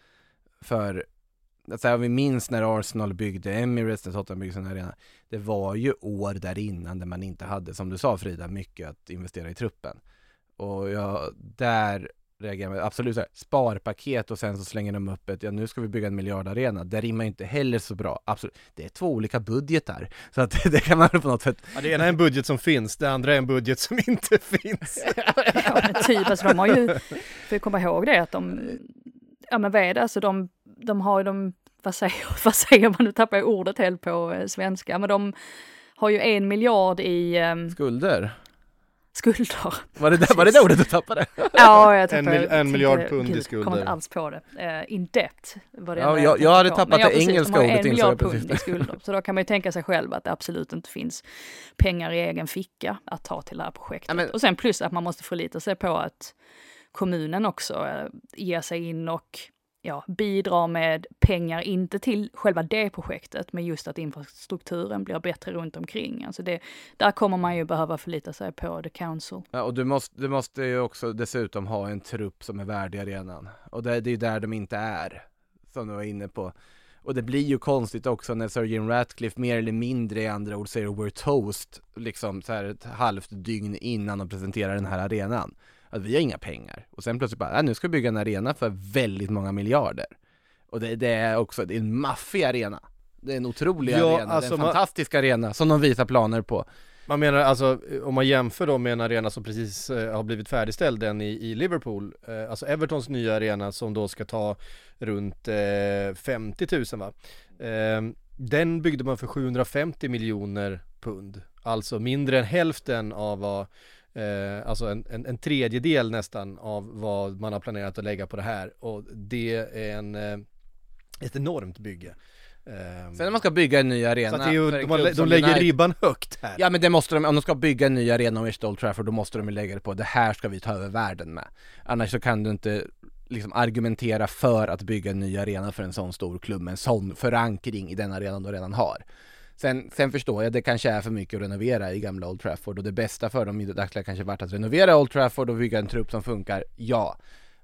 För alltså, vi minns när Arsenal byggde Emirates, när Tottenham byggde sin arena. Det var ju år där innan där man inte hade, som du sa Frida, mycket att investera i truppen. Och jag, där reagerar jag absolut så här, sparpaket och sen så slänger de upp ett, ja nu ska vi bygga en miljardarena. Det rimmar inte heller så bra. Absolut. Det är två olika budgetar. Så att det kan man på något sätt. Ja, det ena är en budget som finns, det andra är en budget som inte finns. Ja, men typ, alltså de har ju, för att komma ihåg det, att de, ja men vad är det, alltså de, de har ju de, vad säger, vad säger man, nu tappar jag ordet helt på eh, svenska, men de har ju en miljard i eh, Skulder. skulder. Var det där, var det där ordet du tappade? Ja, jag tappade, En mil- en tänkte, miljard pund i gud, skulder. kommer inte alls på det. Uh, in debt var det Ja, enda jag- tänkte jag hade på. tappat Men ja, det precis, engelska de har ordet en insåg miljard jag precis. pund i skulder. Så då kan man ju tänka sig själv att det absolut inte finns pengar i egen ficka att ta till det här projektet. Ja, men- Och sen plus att man måste förlita sig på att kommunen också uh, ger sig in och ja, bidrar med pengar, inte till själva det projektet, men just att infrastrukturen blir bättre runt omkring. Alltså det, där kommer man ju behöva förlita sig på the council. Ja, och du måste, du måste ju också dessutom ha en trupp som är värd i arenan. Och det, det är ju där de inte är, som du var inne på. Och det blir ju konstigt också när Sir Jim Ratcliffe mer eller mindre i andra ord säger we're toast, liksom så här ett halvt dygn innan de presenterar den här arenan. Att vi har inga pengar. Och sen plötsligt bara, äh, nu ska vi bygga en arena för väldigt många miljarder. Och det, det är också, det är en maffig arena. Det är en otrolig Ja, arena, alltså det är en man- fantastisk arena som de visar planer på. Man menar alltså, om man jämför då med en arena som precis eh, har blivit färdigställd, den i, i Liverpool, eh, alltså Evertons nya arena som då ska ta runt eh, femtio tusen va? Eh, den byggde man för sjuhundrafemtio miljoner pund, alltså mindre än hälften av vad Eh, alltså en, en, en tredjedel nästan av vad man har planerat att lägga på det här, och det är en, eh, ett enormt bygge. Eh, Sen när man ska bygga en ny så arena att det är ju, för en de, klubb de som lägger United- ribban högt här. Ja, men det måste de, om de ska bygga en ny arena om Old Trafford, då måste de ju lägga det på, det här ska vi ta över världen med. Annars så kan du inte liksom argumentera för att bygga en ny arena för en sån stor klubb med en sån förankring i den arenan du redan har. Sen, sen förstår jag, det kanske är för mycket att renovera i gamla Old Trafford, och det bästa för dem i dagsläget kanske varit att renovera Old Trafford och bygga en trupp som funkar, ja.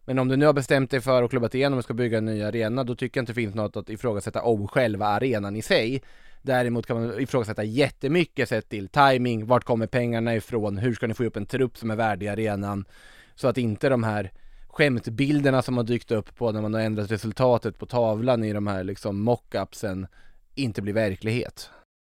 Men om du nu har bestämt dig för att klubbat igenom och ska bygga en ny arena, då tycker jag inte det finns något att ifrågasätta om själva arenan i sig. Däremot kan man ifrågasätta jättemycket sett till timing, vart kommer pengarna ifrån, hur ska ni få upp en trupp som är värdig i arenan, så att inte de här skämtbilderna som har dykt upp på när man har ändrat resultatet på tavlan i de här liksom mock-upsen inte blir verklighet.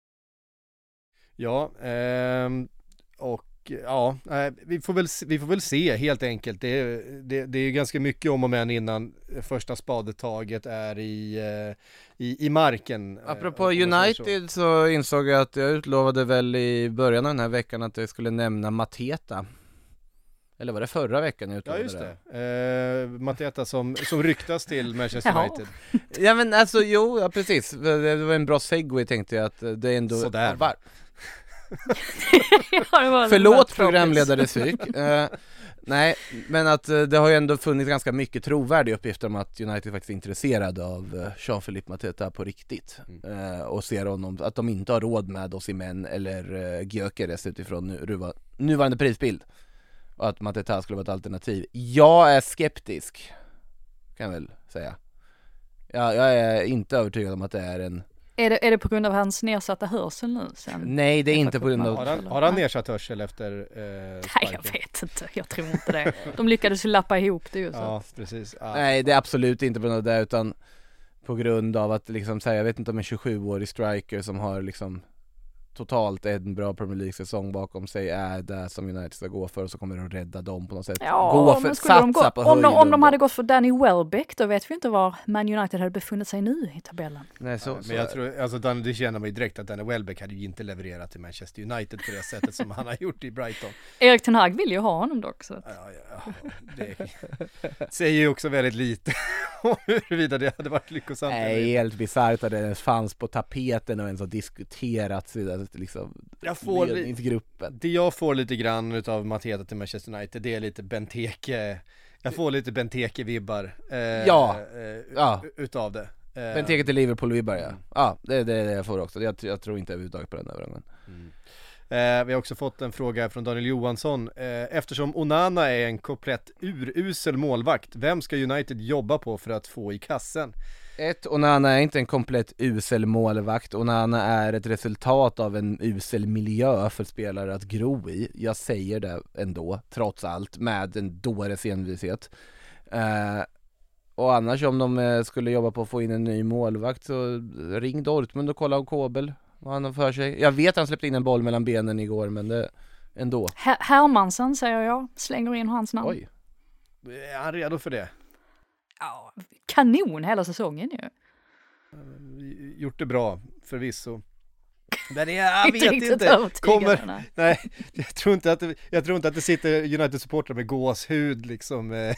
Ja, ehm, och ja, vi får väl, vi får väl se helt enkelt. Det är, det, det är ganska mycket om och men innan första spadetaget är i, i, i marken. Apropå United så. så insåg jag att jag utlovade väl i början av den här veckan att jag skulle nämna Mateta. Eller var det förra veckan jag utlovade det? Ja, just det. Eh, Mateta som, som ryktas till Manchester United. Ja, men alltså, jo, ja, precis. Det var en bra segway, tänkte jag, att det är ändå... Sådär. Var... ja, Förlåt programledare psyk. uh, Nej, men att uh, det har ju ändå funnits ganska mycket trovärdiga uppgifter om att United faktiskt är intresserade av uh, Jean-Philippe Mateta på riktigt. Mm. Uh, och ser honom, att de inte har råd med Osimhen eller uh, Gyökeres utifrån nu, nuvarande prisbild. Och att Mateta skulle vara ett alternativ. Jag är skeptisk, kan jag väl säga. Ja, jag är inte övertygad om att det är en... Är det, är det på grund av hans nedsatta hörsel nu? Sen? Nej, det är inte på grund av... Har han, har han nedsatt hörsel efter eh, sparken? Nej, jag vet inte. Jag tror inte det. De lyckades ju lappa ihop det ju. Så. Ja, precis. Ja. Nej, det är absolut inte på grund av det, utan på grund av att liksom säga, jag vet inte om en tjugosjuårig striker som har liksom totalt en bra Premier League-säsong bakom sig är det som United ska gå för, och så kommer de att rädda dem på något sätt. Ja, gå för, satsa de gå, på om, de, om de då. hade gått för Danny Welbeck, då vet vi inte var Man United hade befunnit sig nu i tabellen. Nej, så, ja, men jag tror, alltså Danny, det känner man ju direkt att Danny Welbeck hade ju inte levererat till Manchester United på det sättet som han har gjort i Brighton. Erik Ten Hag vill ju ha honom dock. Så. Ja, ja, ja, det säger ju också väldigt lite om huruvida det hade varit lyckosamt. Nej, helt bisarrt att det ens fanns på tapeten och ens har diskuterats liksom. Jag får ledningsgruppen. Det jag får lite grann utav Mateta till Manchester United, det är lite Benteke. Jag får lite Benteke-vibbar eh, ja. eh, ja. utav det. Eh. Benteke till Liverpool-vibbar, ja. Ja, det är det jag får också. Jag, jag tror inte överhuvudtaget på den övergången. Mm. Eh, vi har också fått en fråga från Daniel Johansson. Eh, eftersom Onana är en komplett urusel målvakt, vem ska United jobba på för att få i kassen? Ett, Onana är inte en komplett usel målvakt. Onana är ett resultat av en usel miljö för spelare att gro i. Jag säger det ändå, trots allt, med en dåres envishet. Eh, och annars, om de skulle jobba på att få in en ny målvakt, så ring Dortmund och kolla om Kobel, vad han har för sig. Jag vet att han släppte in en boll mellan benen igår, men det ändå. Her- Hermansson säger jag, slänger in hans namn. Oj. Är han redo för det? Ja, kanon hela säsongen ju. Gjort det bra, förvisso. Men jag, jag vet inte. Kommer, nej, jag tror inte att det, jag tror inte att det sitter United-supportrar med gåshud liksom.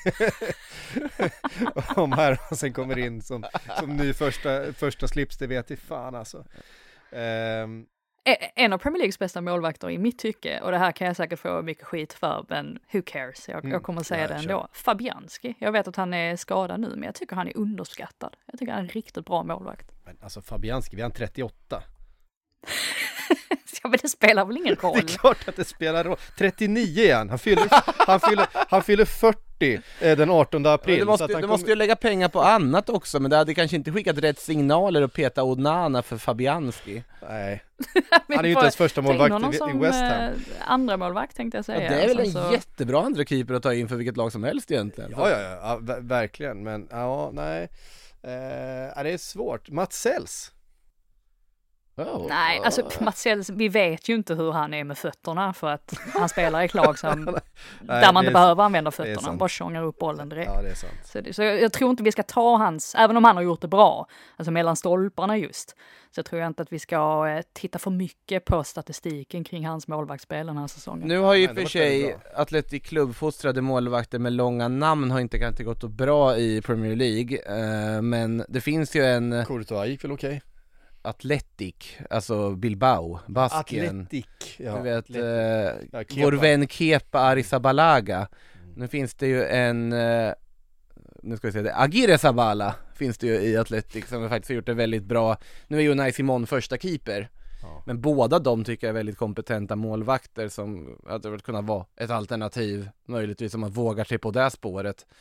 Om här och sen kommer in som, som ny första, första slips, det vet jag fan alltså. Um, En av Premier Leagues bästa målvakter i mitt tycke, och det här kan jag säkert få mycket skit för, men who cares, jag, jag kommer att säga ja, det ändå. Sure. Fabianski, jag vet att han är skadad nu, men jag tycker han är underskattad. Jag tycker han är en riktigt bra målvakt. Men alltså Fabianski, vi är han trettioåtta. Ja, men det spelar väl ingen roll. Det är klart att det spelar roll. trettionio är han, han fyller, han fyller, han fyller fyrtio den artonde april. Du måste, så att han du kom... måste ju lägga pengar på annat också, men det hade kanske inte skickat rätt signaler och peta Onana för Fabianski. Nej, han är ju inte ens första målvakt i, i West Ham. Andra målvakt tänkte jag säga. Ja, det är väl en så... jättebra andra keeper att ta in för vilket lag som helst egentligen. Ja, ja, ja, ja ver- verkligen, men ja, nej. Eh, det är svårt. Mats Sells. Oh, Nej, alltså Mats Sells, vi vet ju inte hur han är med fötterna, för att han spelar i ett lag som Nej, där man inte behöver använda fötterna, han bara tjongar upp bollen direkt. Ja, det är sant. Så, det, så jag, jag tror inte vi ska ta hans, även om han har gjort det bra, alltså mellan stolparna just, så tror jag inte att vi ska eh, titta för mycket på statistiken kring hans målvaktsspel den här säsongen. Nu har ju för sig Athletic klubbfostrade målvakter med långa namn har inte kanske gått så bra i Premier League, eh, men det finns ju en... Courtois gick väl okej? Okay. Athletic, alltså Bilbao, Baskien. Athletic, ja. Du vet, Athletic. Eh, ja, vår vän Kepa Arrizabalaga. Mm. Nu finns det ju en, eh, nu ska vi säga det, Aguirre Zabala finns det ju i Athletic som faktiskt har gjort det väldigt bra. Nu är ju Unai Simon första keeper. Ja. Men båda de tycker jag är väldigt kompetenta målvakter som hade kunnat vara ett alternativ, möjligtvis om man vågar sig på det spåret.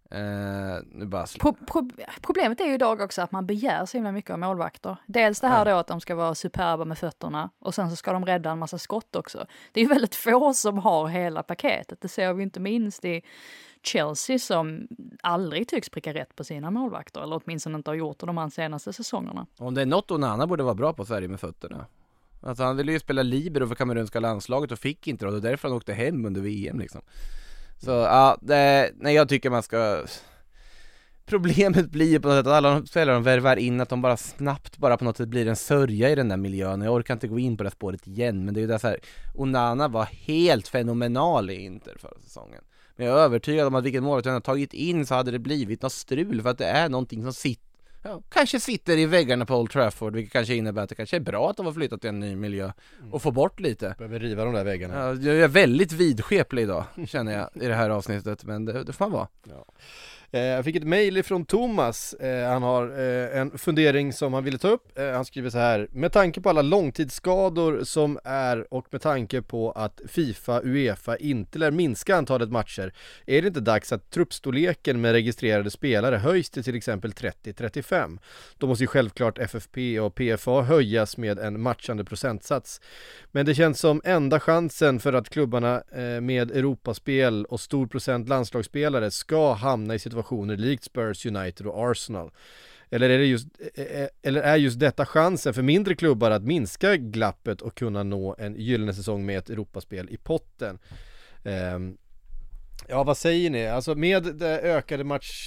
Uh, nu bara sl- Pro- pro- problemet är ju idag också att man begär så himla mycket av målvakter. Dels det här Ja. då att de ska vara superba med fötterna och sen så ska de rädda en massa skott också. Det är ju väldigt få som har hela paketet. Det ser vi inte minst i Chelsea som aldrig tycks pricka rätt på sina målvakter, eller åtminstone inte har gjort det de här senaste säsongerna. Om det är något Onana borde vara bra på så är det med fötterna. Alltså han ville ju spela libero för kamerunska landslaget och fick inte det, och det är därför han åkte hem under V M liksom. Så ja, det, nej, jag tycker man ska... Problemet blir på något sätt att alla de spelare de värvar in att de bara snabbt bara på något sätt blir en sörja i den där miljön. Jag orkar inte gå in på det spåret igen, men det är ju det så här, Onana var helt fenomenal i Inter förra säsongen. Men jag är övertygad om att vilket mål han har tagit in så hade det blivit något strul, för att det är någonting som sitter, ja, kanske sitter i väggarna på Old Trafford, vilket kanske innebär att det kanske är bra att de har flyttat till en ny miljö och få bort lite. Behöver riva de där väggarna. Ja, jag är väldigt vidskeplig idag, känner jag, i det här avsnittet, men det, det får man vara. Ja. Eh, jag fick ett mejl ifrån Thomas. Eh, han har eh, en fundering som han ville ta upp. Eh, han skriver så här: med tanke på alla långtidsskador som är och med tanke på att FIFA, UEFA inte lär minska antalet matcher, är det inte dags att truppstorleken med registrerade spelare höjs till till exempel trettio till trettiofem? Då måste ju självklart F F P och P F A höjas med en matchande procentsats. Men det känns som enda chansen för att klubbarna eh, med Europaspel och stor procent landslagsspelare ska hamna i situationer likt Spurs, United och Arsenal. Eller är, det just, eller är just detta chansen för mindre klubbar att minska glappet och kunna nå en gyllene säsong med ett Europaspel i potten? Um, ja, vad säger ni? Alltså med det ökade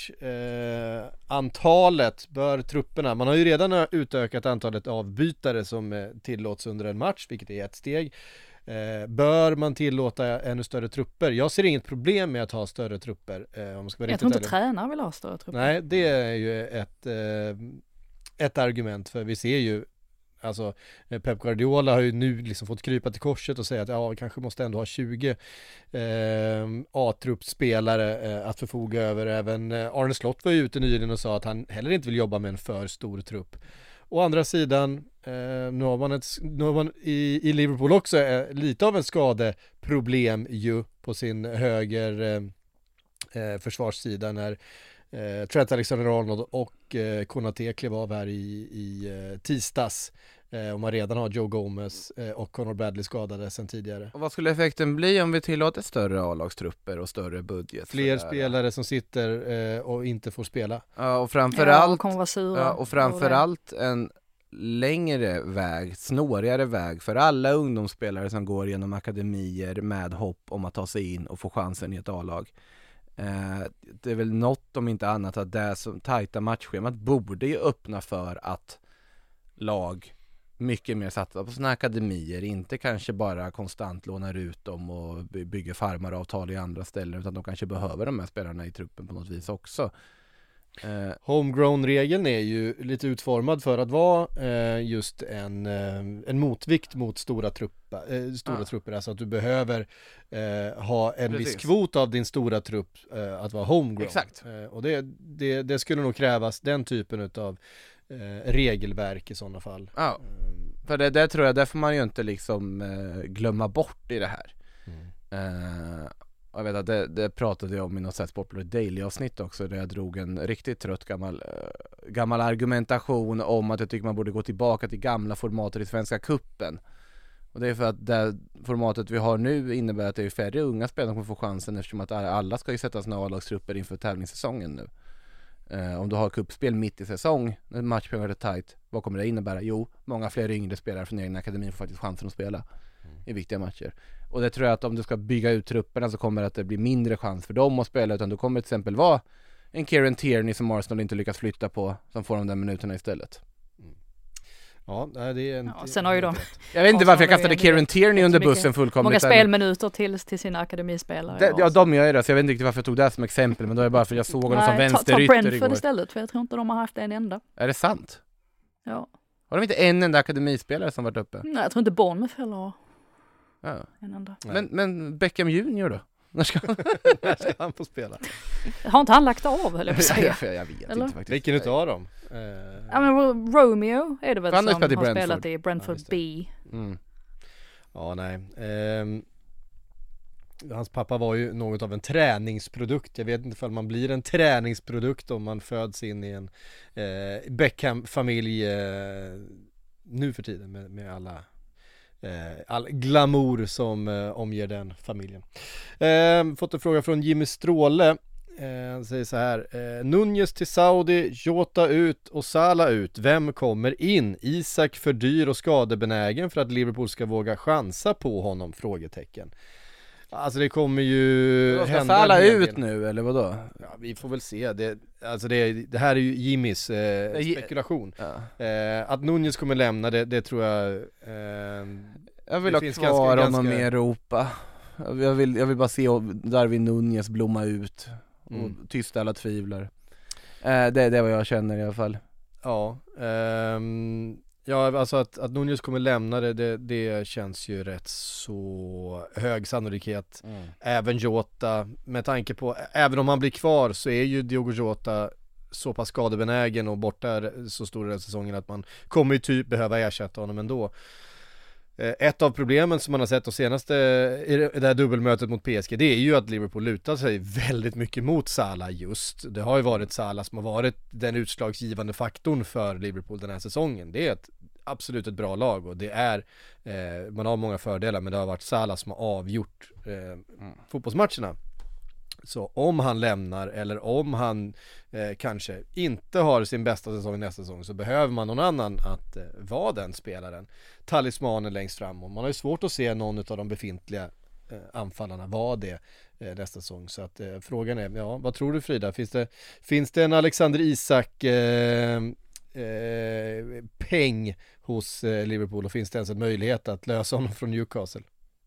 matchantalet eh, bör trupperna, man har ju redan utökat antalet avbytare som eh, tillåts under en match, vilket är ett steg. Eh, bör man tillåta ännu större trupper? Jag ser inget problem med att ha större trupper. Eh, om man ska vara Jag tror inte ärlig. tränare vill ha större trupper. Nej, det är ju ett, eh, ett argument, för vi ser ju, alltså Pep Guardiola har ju nu liksom fått krypa till korset och säga att ja, vi kanske måste ändå ha tjugo eh, A-truppspelare eh, att förfoga över. Även eh, Arne Slott var ju ute nyligen och sa att han heller inte vill jobba med en för stor trupp. Å andra sidan, eh, nu har man, ett, nu har man i, i Liverpool också eh, lite av en skadeproblem ju på sin höger eh, eh, försvarssida när eh, Trent Alexander-Arnold och eh, Konaté klev av här i, i eh, tisdags. Eh, och man redan har Joe Gomez eh, och Conor Bradley skadade sedan tidigare. Och vad skulle effekten bli om vi tillåter större A-lagstrupper och större budget? Fler spelare som sitter eh, och inte får spela. Ja, och framförallt, ja, kommer vara sura. ja, och framförallt en längre väg, snårigare väg för alla ungdomsspelare som går genom akademier med hopp om att ta sig in och få chansen i ett A-lag. Eh, det är väl något om inte annat att det som tajta matchschemat borde ju öppna för att lag mycket mer satsar på såna akademier, inte kanske bara konstant lånar ut dem och bygger farmaravtal i andra ställen, utan de kanske behöver de här spelarna i truppen på något vis också. Eh, Homegrown-regeln är ju lite utformad för att vara eh, just en, eh, en motvikt mot stora, truppa, eh, stora ah. trupper, alltså att du behöver eh, ha en Precis. viss kvot av din stora trupp eh, att vara homegrown. Exakt. Eh, och det, det, det skulle nog krävas den typen av eh, regelverk i sådana fall. ja, för det, det tror jag, där får man ju inte liksom eh, glömma bort i det här. Mm. Eh, jag vet att det, det pratade jag om i något sätt Sportbladet Daily-avsnitt också, där jag drog en riktigt trött gammal, äh, gammal argumentation om att jag tycker man borde gå tillbaka till gamla formatet i Svenska Cupen. Och det är för att det formatet vi har nu innebär att det är färre unga spelare som kommer få chansen, eftersom att alla ska ju sätta sina A-lagstrupper inför tävlingssäsongen nu. Eh, om du har kuppspel mitt i säsong, när matchpengar är tajt, vad kommer det innebära? Jo, många fler yngre spelare från egna akademin får faktiskt chansen att spela mm. i viktiga matcher. Och det tror jag att om du ska bygga ut trupperna så kommer det att det bli mindre chans för dem att spela, utan då kommer det till exempel vara en Kieran Tierney som Arsenal inte lyckas flytta på, som får de där minuterna istället. Mm. Ja, det är en... Ja, sen har ju de... Jag vet inte varför jag kastade Kieran Tierney under bussen fullkomligt. Många spelminuter till, till sina akademispelare. Det, ja, de gör ju det, så jag vet inte riktigt varför jag tog det som exempel, men då är det bara för att jag såg honom som vänsterytter igår. Ta Brentford igår. istället, för jag tror inte de har haft en enda. Är det sant? Ja. Har de inte en enda akademispelare som varit uppe? Nej, jag tror inte Bournemouth heller har Ja. en enda. Men, men Beckham junior då? När ska han, När ska han få spela? Har inte han lagt av, eller jag säga? jag, jag vet Eller? inte faktiskt. Vilken utav dem? Eh, Ja, men Romeo är det väl Han har som spelat i har Brentford. spelat i Brentford Ja, just det. B. Mm. Ja, nej. Ehm, hans pappa var ju något av en träningsprodukt. Jag vet inte om man blir en träningsprodukt om man föds in i en eh, Beckham-familj eh, nu för tiden med, med alla eh, all glamour som eh, omger den familjen. Eh, fått en fråga från Jimmy Stråle. Eh, han säger så här: eh, Nunez till Saudi, Jota ut och Salah ut. Vem kommer in? Isak för dyr och skadebenägen för att Liverpool ska våga chansa på honom? Frågetecken. Alltså det kommer ju Ska hända Salah en hel ut del. nu eller vadå? Ja, vi får väl se. Det, alltså det, det här är ju Jimmys eh, spekulation. Ja. Eh, att Nunez kommer lämna det, det tror jag eh, Jag vill det ha finns kvar ganska- honom ganska- i Europa. Jag vill, jag vill bara se Darwin Nunez blomma ut och Mm. tysta alla tvivlar. Eh, det, det är vad jag känner i alla fall. Ja, ehm, ja alltså att, att Nunez kommer lämna det, det, det känns ju rätt så hög sannolikhet. Mm. Även Jota, med tanke på, även om han blir kvar så är ju Diogo Jota så pass skadebenägen och borta så stor den säsongen att man kommer ju typ behöva ersätta honom ändå. Eh, Ett av problemen som man har sett de senaste i det här dubbelmötet mot P S G, det är ju att Liverpool lutar sig väldigt mycket mot Salah just. Det har ju varit Salah som har varit den utslagsgivande faktorn för Liverpool den här säsongen. Det är ett, absolut ett bra lag och det är, eh, man har många fördelar, men det har varit Salah som har avgjort eh, mm. fotbollsmatcherna. Så om han lämnar eller om han eh, kanske inte har sin bästa säsong nästa säsong, så behöver man någon annan att eh, vara den spelaren, talismanen längst fram, och man har ju svårt att se någon av de befintliga eh, anfallarna vara det eh, nästa säsong. Så att eh, frågan är, ja, vad tror du Frida? Finns det, finns det en Alexander Isak eh, eh, peng hos eh, Liverpool, och finns det ens en möjlighet att lösa honom från Newcastle?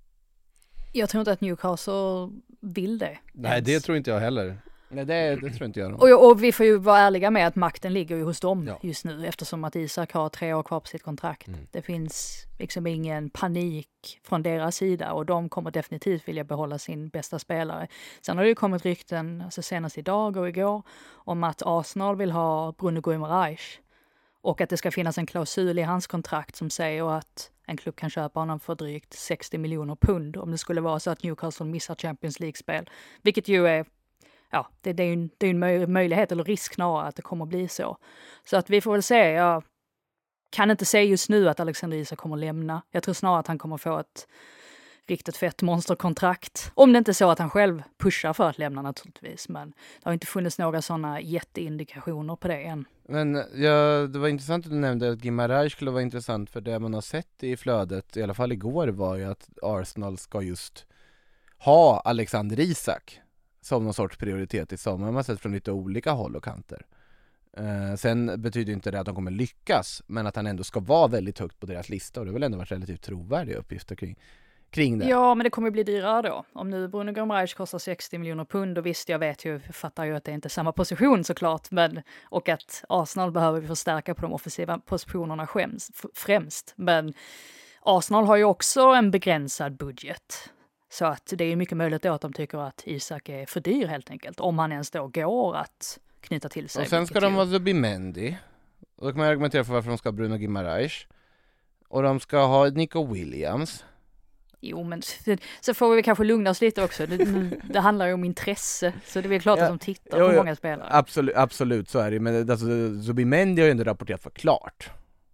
Jag tror inte att Newcastle vill det. Nej, ens. det tror inte jag heller. Nej, det, det tror inte jag. Och, och vi får ju vara ärliga med att makten ligger ju hos dem Ja. just nu, eftersom att Isak har tre år kvar på sitt kontrakt. Mm. Det finns liksom ingen panik från deras sida och de kommer definitivt vilja behålla sin bästa spelare. Sen har det ju kommit rykten, alltså senast idag och igår, om att Arsenal vill ha Bruno Guimaraes och att det ska finnas en klausul i hans kontrakt som säger att en klubb kan köpa honom för drygt sextio miljoner pund om det skulle vara så att Newcastle missar Champions League-spel. Vilket ju är, ja, det, det är ju en, det är en möj- möjlighet eller risk snarare att det kommer att bli så. Så att vi får väl se. Jag kan inte säga just nu att Alexander Isak kommer att lämna. Jag tror snarare att han kommer få ett riktigt fett monsterkontrakt. Om det inte är så att han själv pushar för att lämna naturligtvis. Men det har inte funnits några sådana jätteindikationer på det än. Men ja, det var intressant att du nämnde att Guimaraes skulle vara intressant, för det man har sett i flödet, i alla fall igår, var ju att Arsenal ska just ha Alexander Isak som någon sorts prioritet i sommar. Man har sett från lite olika håll och kanter. Eh, sen betyder inte det att de kommer lyckas, men att han ändå ska vara väldigt högt på deras lista, och det har väl ändå varit relativt trovärdiga uppgifter kring, kring det. Ja, men det kommer att bli dyrare då. Om nu Bruno Guimaraes kostar sextio miljoner pund, och visst, jag vet ju, jag fattar ju att det inte är samma position såklart, men, och att Arsenal behöver vi förstärka på de offensiva positionerna skäms, f- främst. Men Arsenal har ju också en begränsad budget. Så att det är mycket möjligt då att de tycker att Isak är för dyr helt enkelt, om han ens då går att knyta till sig. Och sen ska vilket de ju- ha Zubimendi. Och då kan man argumentera för varför de ska ha Bruno Guimaraes. Och de ska ha Nico Williams. Jo, men så får vi kanske lugna oss lite också. Det, det handlar ju om intresse, så det är väl klart Ja, att de tittar jo, på jo. många spelare. Absolut, absolut så är det. Men alltså, Zubimendi har ju ändå rapporterat för klart.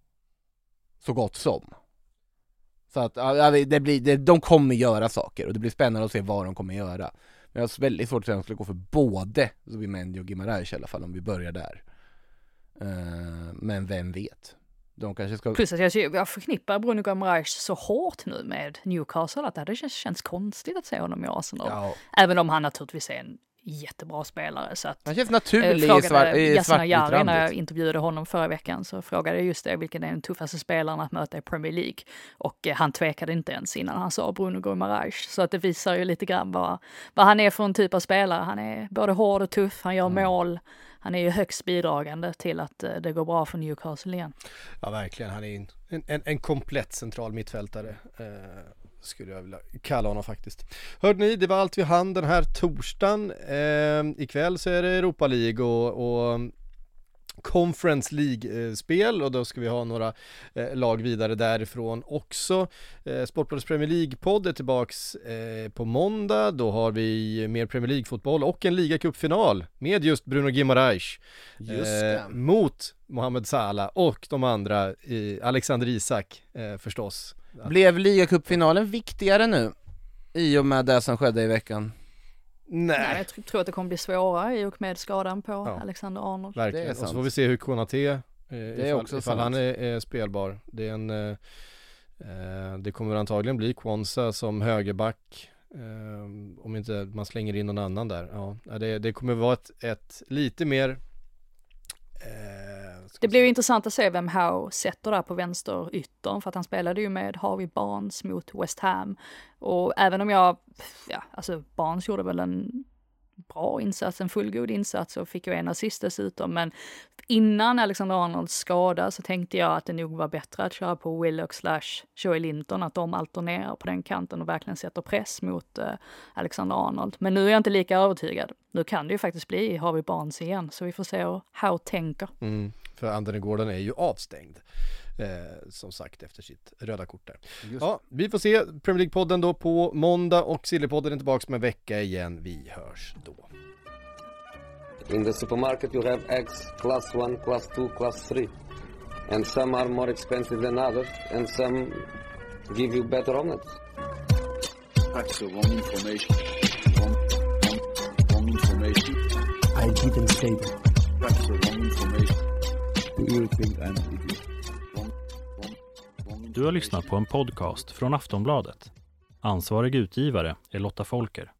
Så gott som. Så att ja, det blir, det, de kommer göra saker, och det blir spännande att se vad de kommer göra. Men jag har väldigt svårt att säga att de skulle gå för både Zubimendi och Guimaraes i alla fall, om vi börjar där. Uh, men vem vet? De kanske ska... Plus att jag, jag förknippar Bruno Guimaraes så hårt nu med Newcastle att det hade känns, känns konstigt att se honom i Arsenal. Ja. Även om han naturligtvis är en jättebra spelare. Så att, Han känns eh, naturlig i, frågade svart, i Yasin Ayari när jag svartvitrandigt. intervjuade honom förra veckan, så frågade jag just det, vilken är den tuffaste spelaren att möta i Premier League. Och eh, han tvekade inte ens innan han sa Bruno Guimaraes. Så att det visar ju lite grann vad, vad han är för en typ av spelare. Han är både hård och tuff, han gör Mm. mål. Han är ju högst bidragande till att eh, det går bra för Newcastle igen. Ja, verkligen. Han är en, en, en komplett central mittfältare. Eh, skulle jag vilja kalla honom faktiskt. Hörde ni, det var allt vi hann den här torsdagen. Eh, ikväll så är det Europa League och, och Conference League-spel och då ska vi ha några eh, lag vidare därifrån också. Eh, Sportbladets Premier League-podd är tillbaks eh, på måndag. Då har vi mer Premier League-fotboll och en ligacupfinal med just Bruno Guimaraes eh, mot Mohamed Salah och de andra, eh, Alexander Isak eh, förstås. Blev ligacupfinalen viktigare nu i och med det som skedde i veckan? Nej. Nej, jag tror, tror att det kommer bli svårare i och med skadan på Ja. Alexander Arnold. Verkligen, och så får vi se hur Konaté eh, är ifall, också ifall sant. han är, är spelbar. Det är en eh, eh, det kommer antagligen bli Kwanza som högerback eh, om inte man slänger in någon annan där. Ja, det, det kommer vara ett, ett lite mer eh, Det blir ju intressant att se vem Howe sätter där på vänster yttern, för att han spelade ju med Harvey Barnes mot West Ham. Och även om jag, ja, alltså Barnes gjorde väl en bra insats, en fullgod insats och fick ju en assist dessutom. Men innan Alexander Arnolds skada så tänkte jag att det nog var bättre att köra på Willock slash Joey Linton, att de alternerar på den kanten och verkligen sätter press mot uh, Alexander Arnold. Men nu är jag inte lika övertygad. Nu kan det ju faktiskt bli Harvey Barnes igen, så vi får se hur Howe tänker. Mm, för Anthony Gordon är ju avstängd eh, som sagt efter sitt röda kort där. Ja, vi får se Premier League-podden då på måndag och Sillypodden är tillbaka med en vecka igen. Vi hörs då. In the supermarket you have eggs class one, class two, class three. And some are more expensive than others and some give you better omelets. That's the wrong information. Wrong, wrong, wrong information. I didn't say that. That's the wrong information. You think I'm an idiot. Wrong, wrong, wrong Du har lyssnat på en podcast från Aftonbladet. Ansvarig utgivare är Lotta Folker.